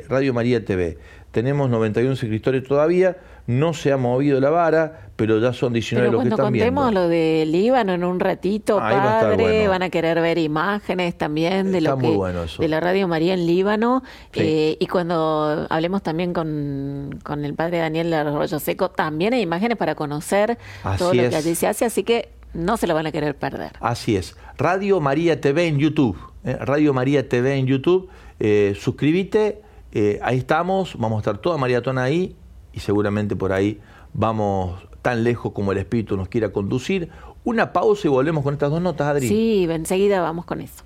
Tenemos 91 suscriptores todavía, no se ha movido la vara, pero ya son 19 los que están viendo. Cuando contemos lo del Líbano en un ratito, padre, van a querer ver imágenes también de lo que de la Radio María en Líbano. Sí. Y cuando hablemos también con el padre Daniel Arroyo Seco, también hay imágenes para conocer todo lo que allí se hace, así que no se lo van a querer perder. Así es. Radio María TV en YouTube. Radio María TV en YouTube. Suscríbete. Ahí estamos. Vamos a estar toda maratón ahí. Y seguramente por ahí vamos tan lejos como el Espíritu nos quiera conducir. Una pausa y volvemos con estas dos notas, Adri. Sí, enseguida vamos con eso.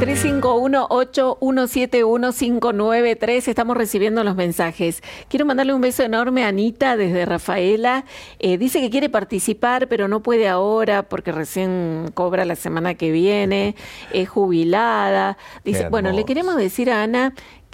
351-8171-593. Estamos recibiendo los mensajes. Quiero mandarle un beso enorme a Anita desde Rafaela. Dice que quiere participar, pero no puede ahora porque recién cobra la semana que viene. Es jubilada. Dice, bueno, le queremos decir a Ana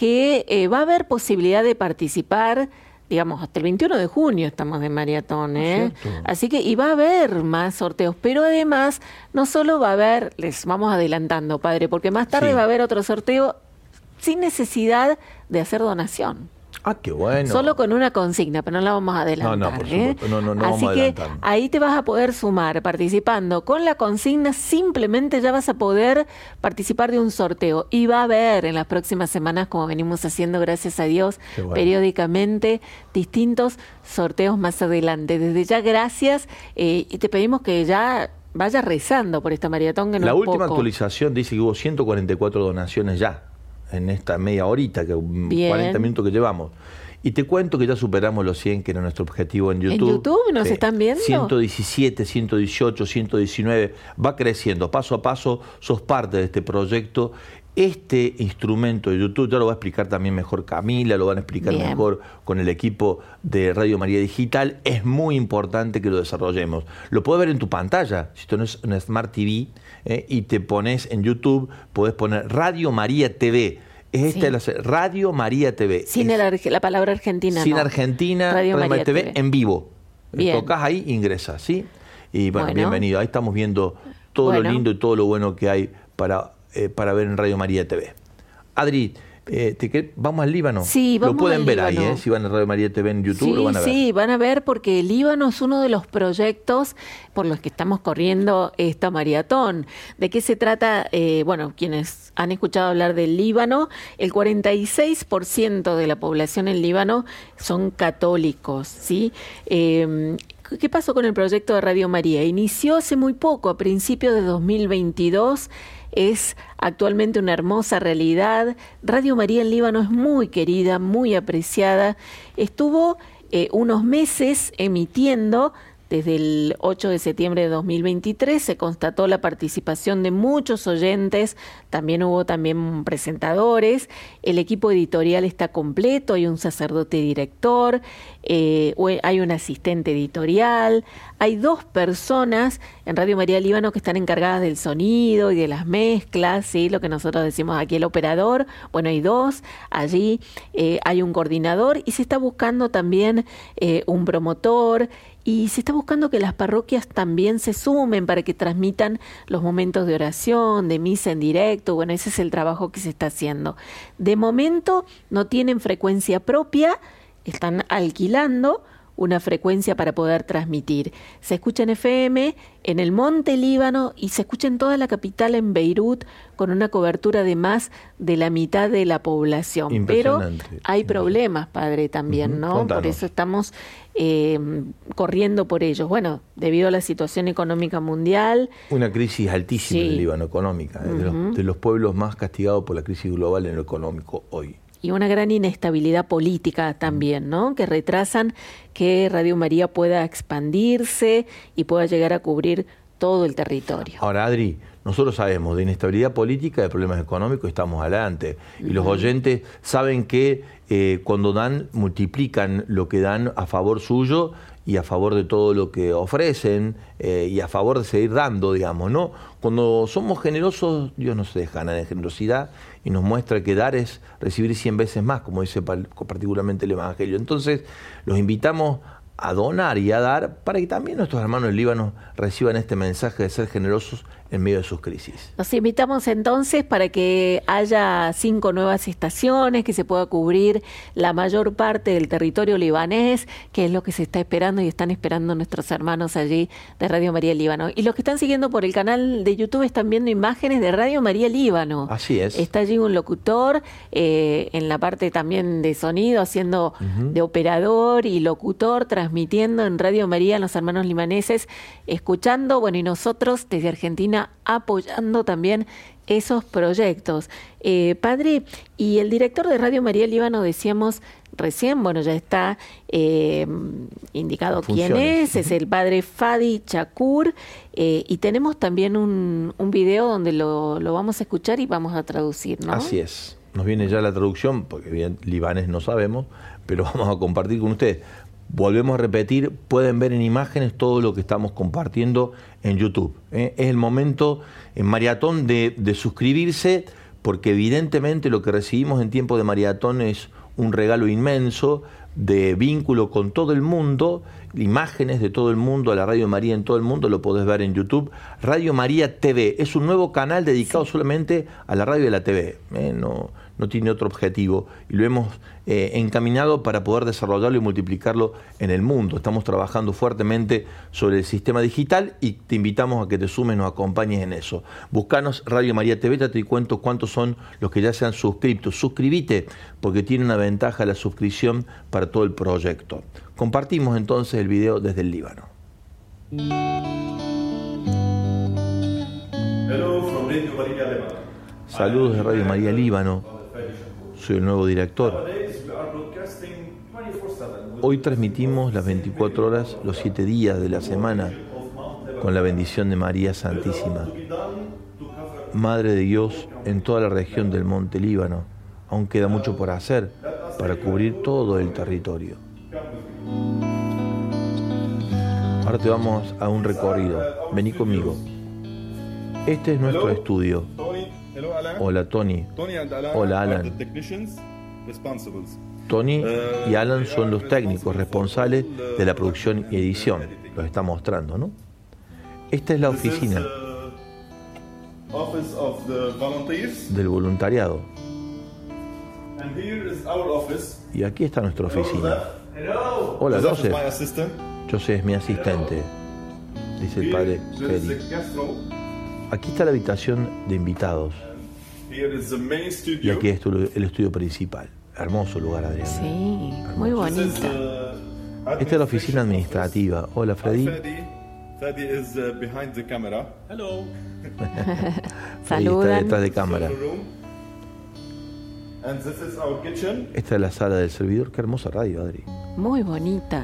que va a haber posibilidad de participar, digamos, hasta el 21 de junio estamos de maratón, Así que, y va a haber más sorteos, pero además, no solo va a haber, les vamos adelantando, padre, porque más tarde va a haber otro sorteo sin necesidad de hacer donación. Ah, qué bueno. Solo con una consigna, pero no la vamos a adelantar. No, por supuesto. No Así vamos que adelantando. ahí te vas a poder sumar participando con la consigna. Simplemente ya vas a poder participar de un sorteo. Y va a haber en las próximas semanas, como venimos haciendo, gracias a Dios, periódicamente, distintos sorteos más adelante. Desde ya, gracias. Y te pedimos que ya vayas rezando por esta maratón. La última actualización dice que hubo 144 donaciones ya, en esta media horita, 40 minutos que llevamos. Y te cuento que ya superamos los 100, que era nuestro objetivo en YouTube. ¿En YouTube nos están viendo? 117, 118, 119, va creciendo. Paso a paso, sos parte de este proyecto. Este instrumento de YouTube, ya lo va a explicar también mejor Camila, lo van a explicar mejor con el equipo de Radio María Digital. Es muy importante que lo desarrollemos. Lo puedes ver en tu pantalla, si tenés una Smart TV y te pones en YouTube, podés poner Radio María TV. Esta es la Radio María TV. Sin la palabra Argentina. Sin Argentina, Radio María TV en vivo. Tocas ahí, ingresas, ¿sí? Y bueno, bienvenido. Ahí estamos viendo todo lo lindo y todo lo bueno que hay para ver en Radio María TV. Adri, ¿vamos al Líbano? Sí, vamos. Lo pueden ver Líbano. ahí, si van a Radio María TV en YouTube, lo van a ver. Sí, van a ver, porque el Líbano es uno de los proyectos por los que estamos corriendo esta maratón. ¿De qué se trata? Bueno, quienes han escuchado hablar del Líbano, el 46% de la población en Líbano son católicos, ¿sí? ¿Qué pasó con el proyecto de Radio María? Inició hace muy poco, a principios de 2022, es actualmente una hermosa realidad. Radio María en Líbano es muy querida, muy apreciada. Estuvo unos meses emitiendo. Desde el 8 de septiembre de 2023 se constató la participación de muchos oyentes, también hubo presentadores, el equipo editorial está completo, hay un sacerdote director, hay un asistente editorial, hay 2 personas en Radio María Líbano que están encargadas del sonido y de las mezclas, ¿sí? Lo que nosotros decimos aquí el operador. Bueno, hay 2 allí, hay un coordinador y se está buscando también un promotor. Y se está buscando que las parroquias también se sumen para que transmitan los momentos de oración, de misa en directo. Bueno, ese es el trabajo que se está haciendo. De momento no tienen frecuencia propia, están alquilando una frecuencia para poder transmitir. Se escucha en FM, en el Monte Líbano, y se escucha en toda la capital, en Beirut, con una cobertura de más de la mitad de la población. Pero hay problemas, padre, también, ¿no? Contanos. Por eso estamos corriendo por ellos. Bueno, debido a la situación económica mundial. Una crisis altísima en el Líbano, económica, de los pueblos más castigados por la crisis global en lo económico hoy. Y una gran inestabilidad política también, ¿no? Que retrasan que Radio María pueda expandirse y pueda llegar a cubrir todo el territorio. Ahora, Adri, nosotros sabemos de inestabilidad política, de problemas económicos, estamos adelante. Y los oyentes saben que cuando dan, multiplican lo que dan a favor suyo y a favor de todo lo que ofrecen y a favor de seguir dando, digamos, ¿no? Cuando somos generosos, Dios nos deja ganar en generosidad y nos muestra que dar es recibir 100 veces más, como dice particularmente el Evangelio. Entonces, los invitamos a donar y a dar para que también nuestros hermanos del Líbano reciban este mensaje de ser generosos en medio de sus crisis. Los invitamos entonces para que haya 5 nuevas estaciones, que se pueda cubrir la mayor parte del territorio libanés, que es lo que se está esperando y están esperando nuestros hermanos allí de Radio María Líbano. Y los que están siguiendo por el canal de YouTube están viendo imágenes de Radio María Líbano. Así es. Está allí un locutor en la parte también de sonido, haciendo de operador y locutor, transmitiendo en Radio María, los hermanos libaneses, escuchando, bueno, y nosotros desde Argentina apoyando también esos proyectos. Padre, y el director de Radio María Líbano, decíamos, recién, bueno, ya está indicado quién es el padre Fadi Chakur, y tenemos también un video donde lo vamos a escuchar y vamos a traducir, ¿no? Así es, nos viene ya la traducción, porque bien libanés no sabemos, pero vamos a compartir con ustedes. Volvemos a repetir, pueden ver en imágenes todo lo que estamos compartiendo en YouTube. Es el momento en Maratón de suscribirse, porque evidentemente lo que recibimos en tiempo de Maratón es un regalo inmenso de vínculo con todo el mundo, imágenes de todo el mundo, a la Radio María en todo el mundo, lo podés ver en YouTube. Radio María TV es un nuevo canal dedicado solamente a la radio y a la TV, no tiene otro objetivo, y lo hemos encaminado para poder desarrollarlo y multiplicarlo en el mundo. Estamos trabajando fuertemente sobre el sistema digital y te invitamos a que te sumes, nos acompañes en eso. Buscanos Radio María TV, ya te cuento cuántos son los que ya se han suscrito. Suscríbete, porque tiene una ventaja la suscripción para todo el proyecto. Compartimos entonces el video desde el Líbano. Saludos de Radio María Líbano. Soy el nuevo director. Hoy transmitimos las 24 horas, los 7 días de la semana, con la bendición de María Santísima, Madre de Dios en toda la región del Monte Líbano. Aún queda mucho por hacer para cubrir todo el territorio. Ahora te vamos a un recorrido. Vení conmigo. Este es nuestro estudio. Hola, Tony. Hola, Alan. Tony y Alan son los técnicos responsables de la producción y edición. Los está mostrando, ¿no? Esta es la oficina del voluntariado. Y aquí está nuestra oficina. Hola, Joseph. Joseph es mi asistente, dice el padre Freddy. Aquí está la habitación de invitados. Y aquí es el estudio principal. Hermoso lugar, Adrián. Sí, muy bonito. Esta es la oficina administrativa. Hola, Freddy. Freddy is behind the camera. Hello. Freddy está detrás de cámara. And this is our kitchen. Esta es la sala del servidor. Qué hermosa radio, Adri. Muy bonita.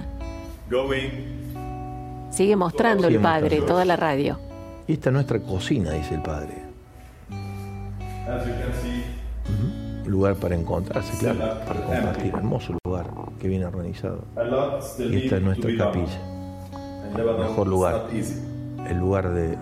Sigue mostrando el padre toda la radio. Y esta es nuestra cocina, dice el padre. As you can see, lugar para encontrarse, claro, para compartir. Hermoso lugar, que bien organizado. Y esta es nuestra capilla. Mejor lugar. El lugar de...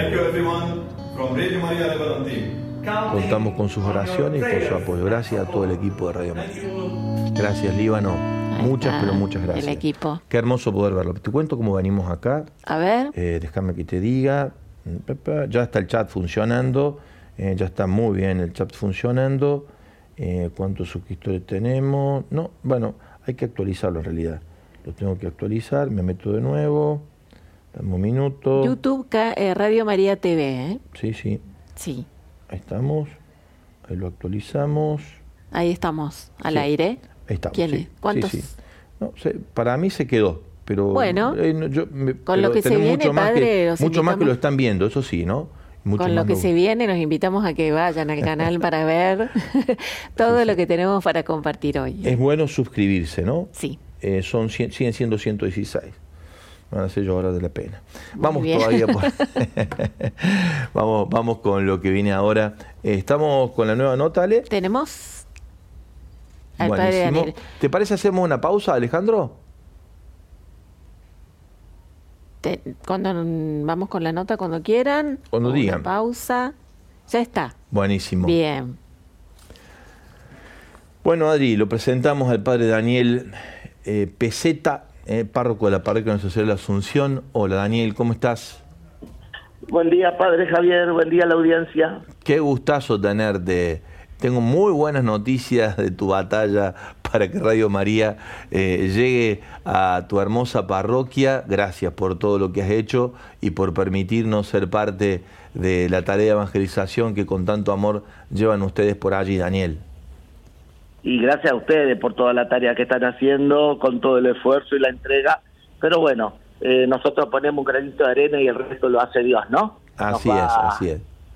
Contamos con sus oraciones y con su apoyo. Gracias a todo el equipo de Radio María. Gracias, Líbano. Muchas, pero muchas gracias. El equipo. Qué hermoso poder verlo. Te cuento cómo venimos acá. A ver. Déjame que te diga. Ya está el chat funcionando. Ya está muy bien el chat funcionando. ¿Cuántos suscriptores tenemos? No, bueno, hay que actualizarlo en realidad. Lo tengo que actualizar. Me meto de nuevo. Dame un minuto. YouTube, Radio María TV, ¿eh? Sí, sí. Sí. Ahí estamos. Ahí lo actualizamos. Ahí estamos, al aire. Ahí estamos. ¿Quién es? ¿Cuántos? Sí. No, para mí se quedó, pero bueno, con lo que se viene, padre, mucho más que lo están viendo, eso sí, ¿no? Mucho con lo que se viene, nos invitamos a que vayan al canal para ver todo lo que tenemos para compartir hoy. Es bueno suscribirse, ¿no? Sí. Siguen siendo 116. Van a ser llorar de la pena. Vamos bien. Todavía por... vamos con lo que viene ahora. Estamos con la nueva nota, Ale. Tenemos al padre Daniel. ¿Te parece hacemos una pausa, Alejandro? Cuando vamos con la nota, cuando quieran. Cuando digan. Pausa. Ya está. Buenísimo. Bien. Bueno, Adri, lo presentamos al padre Daniel Peseta, párroco de la parroquia Nuestra Señora de la Asunción. Hola, Daniel, ¿cómo estás? Buen día, padre Javier, buen día a la audiencia. Qué gustazo tenerte. Tengo muy buenas noticias de tu batalla para que Radio María llegue a tu hermosa parroquia. Gracias por todo lo que has hecho y por permitirnos ser parte de la tarea de evangelización que con tanto amor llevan ustedes por allí, Daniel. Y gracias a ustedes por toda la tarea que están haciendo, con todo el esfuerzo y la entrega. Pero bueno, nosotros ponemos un granito de arena y el resto lo hace Dios, ¿no? Así es.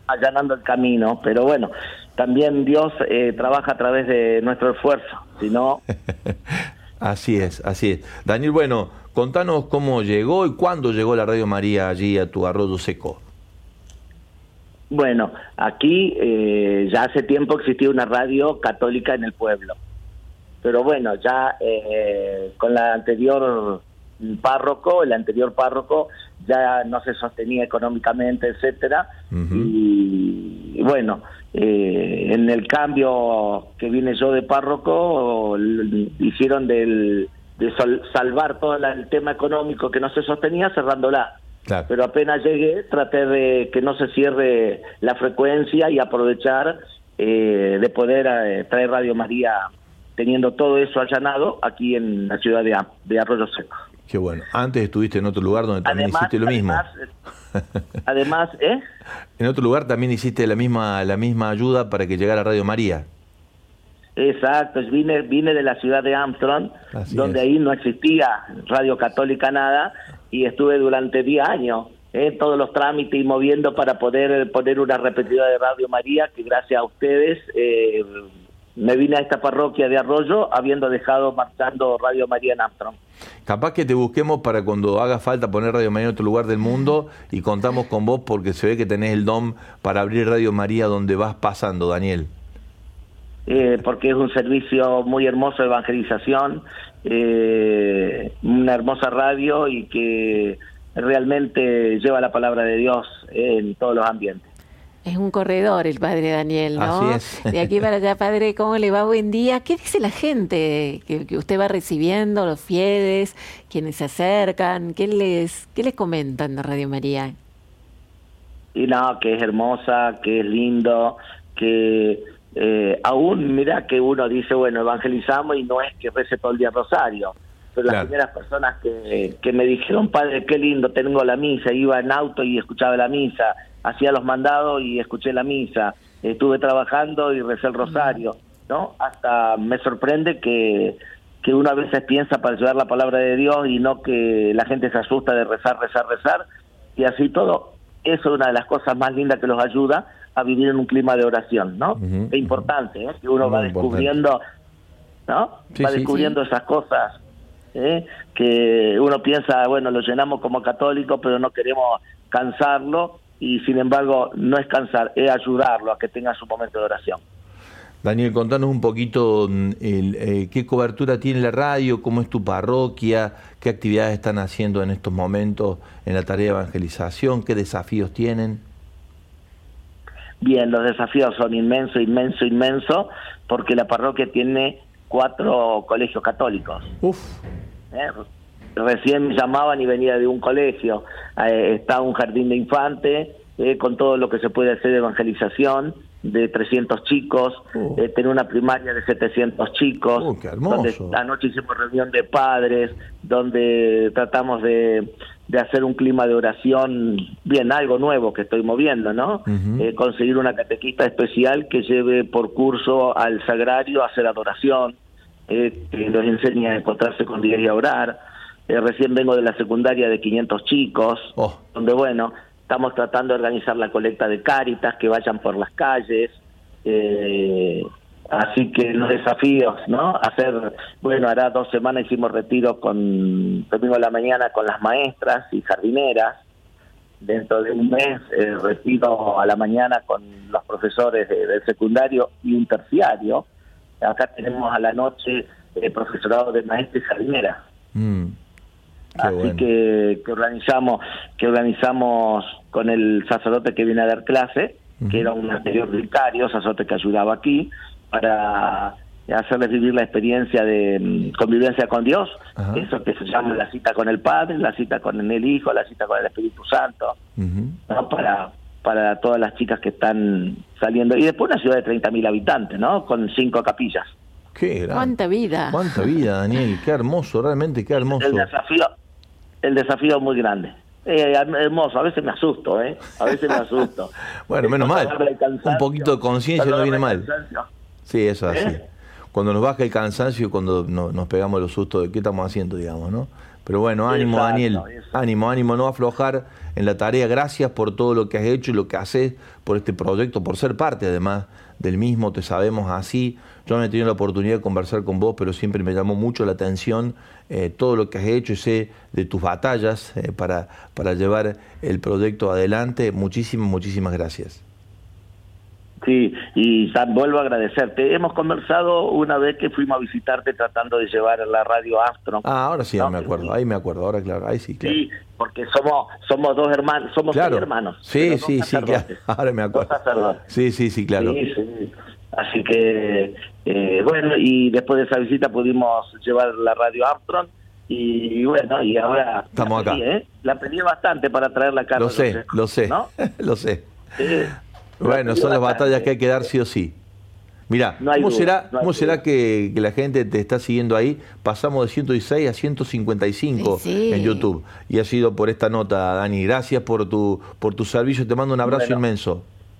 allanando el camino, pero bueno, también Dios trabaja a través de nuestro esfuerzo, si no... Así es. Daniel, bueno, contanos cómo llegó y cuándo llegó la Radio María allí a tu Arroyo Seco. Bueno, aquí ya hace tiempo existía una radio católica en el pueblo, pero bueno, ya con el anterior párroco ya no se sostenía económicamente, etcétera, y bueno, en el cambio que vine yo de párroco, hicieron de salvar todo el tema económico que no se sostenía, cerrándola. Claro. Pero apenas llegué, traté de que no se cierre la frecuencia y aprovechar de poder traer Radio María, teniendo todo eso allanado aquí en la ciudad de Arroyo Seco. Qué bueno. Antes estuviste en otro lugar donde también hiciste lo mismo. Además, En otro lugar también hiciste la misma ayuda para que llegara Radio María. Exacto, vine de la ciudad de Armstrong, donde ahí no existía Radio Católica nada, y estuve durante 10 años todos los trámites y moviendo para poder poner una repetidora de Radio María, que gracias a ustedes me vine a esta parroquia de Arroyo, habiendo dejado marchando Radio María en Armstrong. Capaz que te busquemos para cuando haga falta poner Radio María en otro lugar del mundo y contamos con vos porque se ve que tenés el don para abrir Radio María donde vas pasando, Daniel. Porque es un servicio muy hermoso de evangelización, una hermosa radio y que realmente lleva la palabra de Dios en todos los ambientes. Es un corredor el padre Daniel, ¿no? Así es. De aquí para allá, padre, ¿cómo le va? Buen día. ¿Qué dice la gente que usted va recibiendo, los fieles, quienes se acercan? ¿Qué les comentan de Radio María? Y no, que es hermosa, que es lindo, que aún, mira que uno dice, bueno, evangelizamos y no es que rece todo el día rosario. Pero las primeras personas que me dijeron, padre, qué lindo, tengo la misa, iba en auto y escuchaba la misa, hacía los mandados y escuché la misa, estuve trabajando y recé el rosario, ¿no? Hasta me sorprende que uno a veces piensa para llevar la palabra de Dios y no que la gente se asusta de rezar, y así todo. Eso es una de las cosas más lindas que los ayuda a vivir en un clima de oración, ¿no? Es importante, que uno va descubriendo, ¿no? Va descubriendo esas cosas, que uno piensa, bueno, lo llenamos como católico, pero no queremos cansarlo, y sin embargo no es cansar, es ayudarlo a que tenga su momento de oración. Daniel, contanos un poquito qué cobertura tiene la radio, cómo es tu parroquia, qué actividades están haciendo en estos momentos en la tarea de evangelización, qué desafíos tienen. Bien, los desafíos son inmensos, porque la parroquia tiene 4 colegios católicos. Recién me llamaban y venía de un colegio, está un jardín de infantes, con todo lo que se puede hacer de evangelización, de 300 chicos, tener una primaria de 700 chicos, qué hermoso. Donde anoche hicimos reunión de padres, donde tratamos de hacer un clima de oración, bien, algo nuevo que estoy moviendo, ¿no? Conseguir una catequista especial que lleve por curso al sagrario a hacer adoración, que los enseñe a encontrarse con Dios y a orar. Recién vengo de la secundaria de 500 chicos, donde, bueno, estamos tratando de organizar la colecta de Cáritas, que vayan por las calles, así que los desafíos, ¿no? Bueno, hará 2 semanas hicimos retiro domingo a la mañana con las maestras y jardineras. Dentro de un mes, retiro a la mañana con los profesores del secundario y un terciario. Acá tenemos a la noche profesorado de maestras y jardineras. Así bueno. que organizamos con el sacerdote que viene a dar clase, que era un anterior vicario, sacerdote que ayudaba aquí, para hacerles vivir la experiencia de convivencia con Dios, eso que se llama la cita con el Padre, la cita con el Hijo, la cita con el Espíritu Santo, ¿no? Para todas las chicas que están saliendo. Y después una ciudad de 30.000 habitantes, ¿no? Con 5 capillas. Qué gran. ¡Cuánta vida! ¡Cuánta vida, Daniel! ¡Qué hermoso! Realmente, qué hermoso. El desafío es muy grande. Hermoso, a veces me asusto, A veces me asusto. Bueno, menos mal. Un poquito de conciencia no viene mal. Sí, eso es así. Cuando nos baja el cansancio, cuando nos pegamos los sustos de qué estamos haciendo, digamos, ¿no? Pero bueno, ánimo, Daniel. Ánimo, ánimo, no aflojar en la tarea. Gracias por todo lo que has hecho y lo que haces por este proyecto, por ser parte además del mismo. Te sabemos así. Yo no he tenido la oportunidad de conversar con vos, pero siempre me llamó mucho la atención todo lo que has hecho y sé de tus batallas para llevar el proyecto adelante. Muchísimas gracias. Sí, y vuelvo a agradecerte. Hemos conversado una vez que fuimos a visitarte tratando de llevar la radio Armstrong. Ahora sí, ¿no? Me acuerdo, ahí me acuerdo, ahora claro, ahí sí, claro. Sí, porque somos dos hermanos, somos claro. 6 hermanos. Sí, claro. Ahora me acuerdo. Sí, claro. Sí. Así que, bueno, y después de esa visita pudimos llevar la radio Armstrong y bueno, y ahora estamos acá. La pedí bastante para traerla acá. Lo sé, ¿no? Lo sé. Sí. Bueno, son las batallas que hay que dar sí o sí. Mirá, no ¿cómo será que la gente te está siguiendo ahí? Pasamos de 116 a 155 en YouTube. Y ha sido por esta nota, Dani. Gracias por tu servicio. Te mando un abrazo inmenso.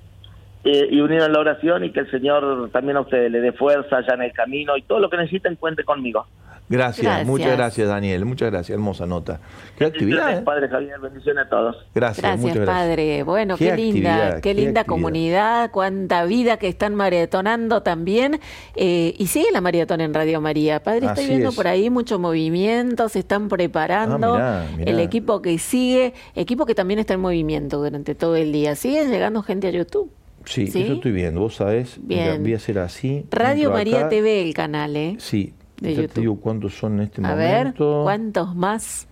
Y unido en la oración y que el Señor también a ustedes le dé fuerza allá en el camino y todo lo que necesiten cuente conmigo. Gracias, muchas gracias, Daniel, muchas gracias, hermosa nota. Qué actividad, Padre Javier, bendiciones a todos. Gracias, muchas gracias. Padre. Bueno, qué linda comunidad, cuánta vida que están maratonando también. Y sigue la maratón en Radio María. Padre, estoy viendo por ahí mucho movimiento, se están preparando. Mirá. El equipo que sigue, equipo que también está en movimiento durante todo el día. ¿Sigue llegando gente a YouTube? Sí, eso estoy viendo, vos sabés. Bien. Voy a hacer así. Radio María TV, el canal, Sí. De ya YouTube. te digo cuántos son en este momento. A ver, ¿cuántos más?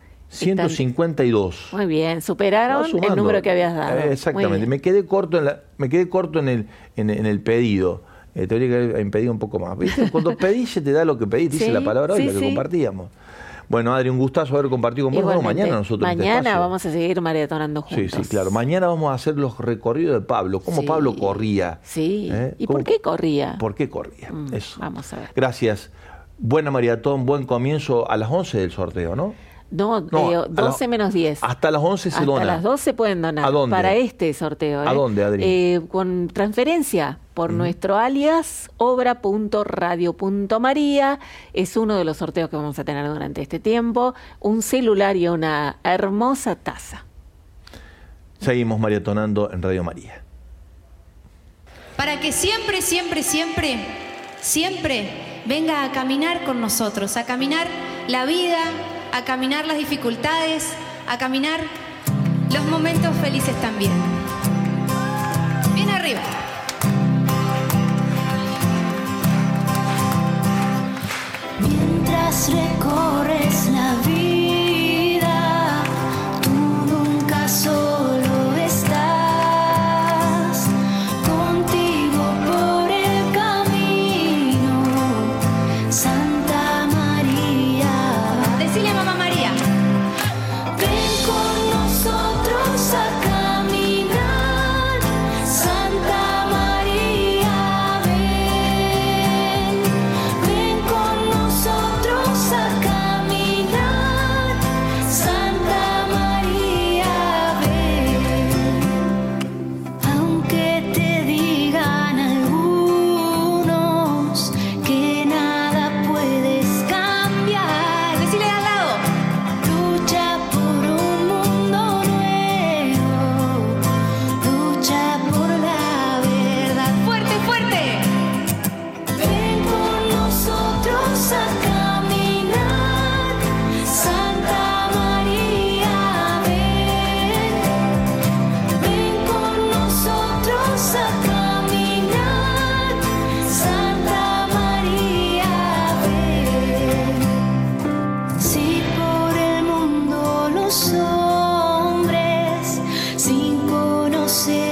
152. Muy bien, superaron el número que habías dado. Exactamente. Me quedé corto en el pedido. Te habría que haber pedido un poco más. ¿Viste? Cuando pedís se te da lo que pedís, dice la palabra hoy, la que compartíamos. Bueno, Adri, un gustazo haber compartido con vos. Mañana nosotros. Mañana vamos a seguir maratonando juntos. Sí, claro. Mañana vamos a hacer los recorridos de Pablo. ¿Cómo Pablo corría? Sí. ¿Y por qué corría? ¿Por qué corría? Eso. Vamos a ver. Gracias. Buena maratón, buen comienzo a las 11 del sorteo, ¿no? No, 12 menos 10. Hasta las 11 se dona. Hasta las 12 pueden donar. ¿A dónde? Para este sorteo. ¿A dónde, Adri? Con transferencia por nuestro alias obra.radio.maría. Es uno de los sorteos que vamos a tener durante este tiempo. Un celular y una hermosa taza. Seguimos maratonando en Radio María. Para que siempre venga a caminar con nosotros, a caminar la vida, a caminar las dificultades, a caminar los momentos felices también. Bien arriba. Mientras recorres la vida, tú nunca solo estás. Contigo por el camino, Santa María. Decile a Mamá María. Ven con nosotros a caminar, Santa María, ven. Ven con nosotros a caminar, Santa María, ven. Aunque te digan algunos que nada puedes cambiar, Decile de al lado. lucha por un mundo nuevo, lucha por la verdad. Fuerte, fuerte. Ven con nosotros a caminar, Santa María, ven. Ven con nosotros a caminar, Santa María, ven. Si por el mundo los hombres sin conocer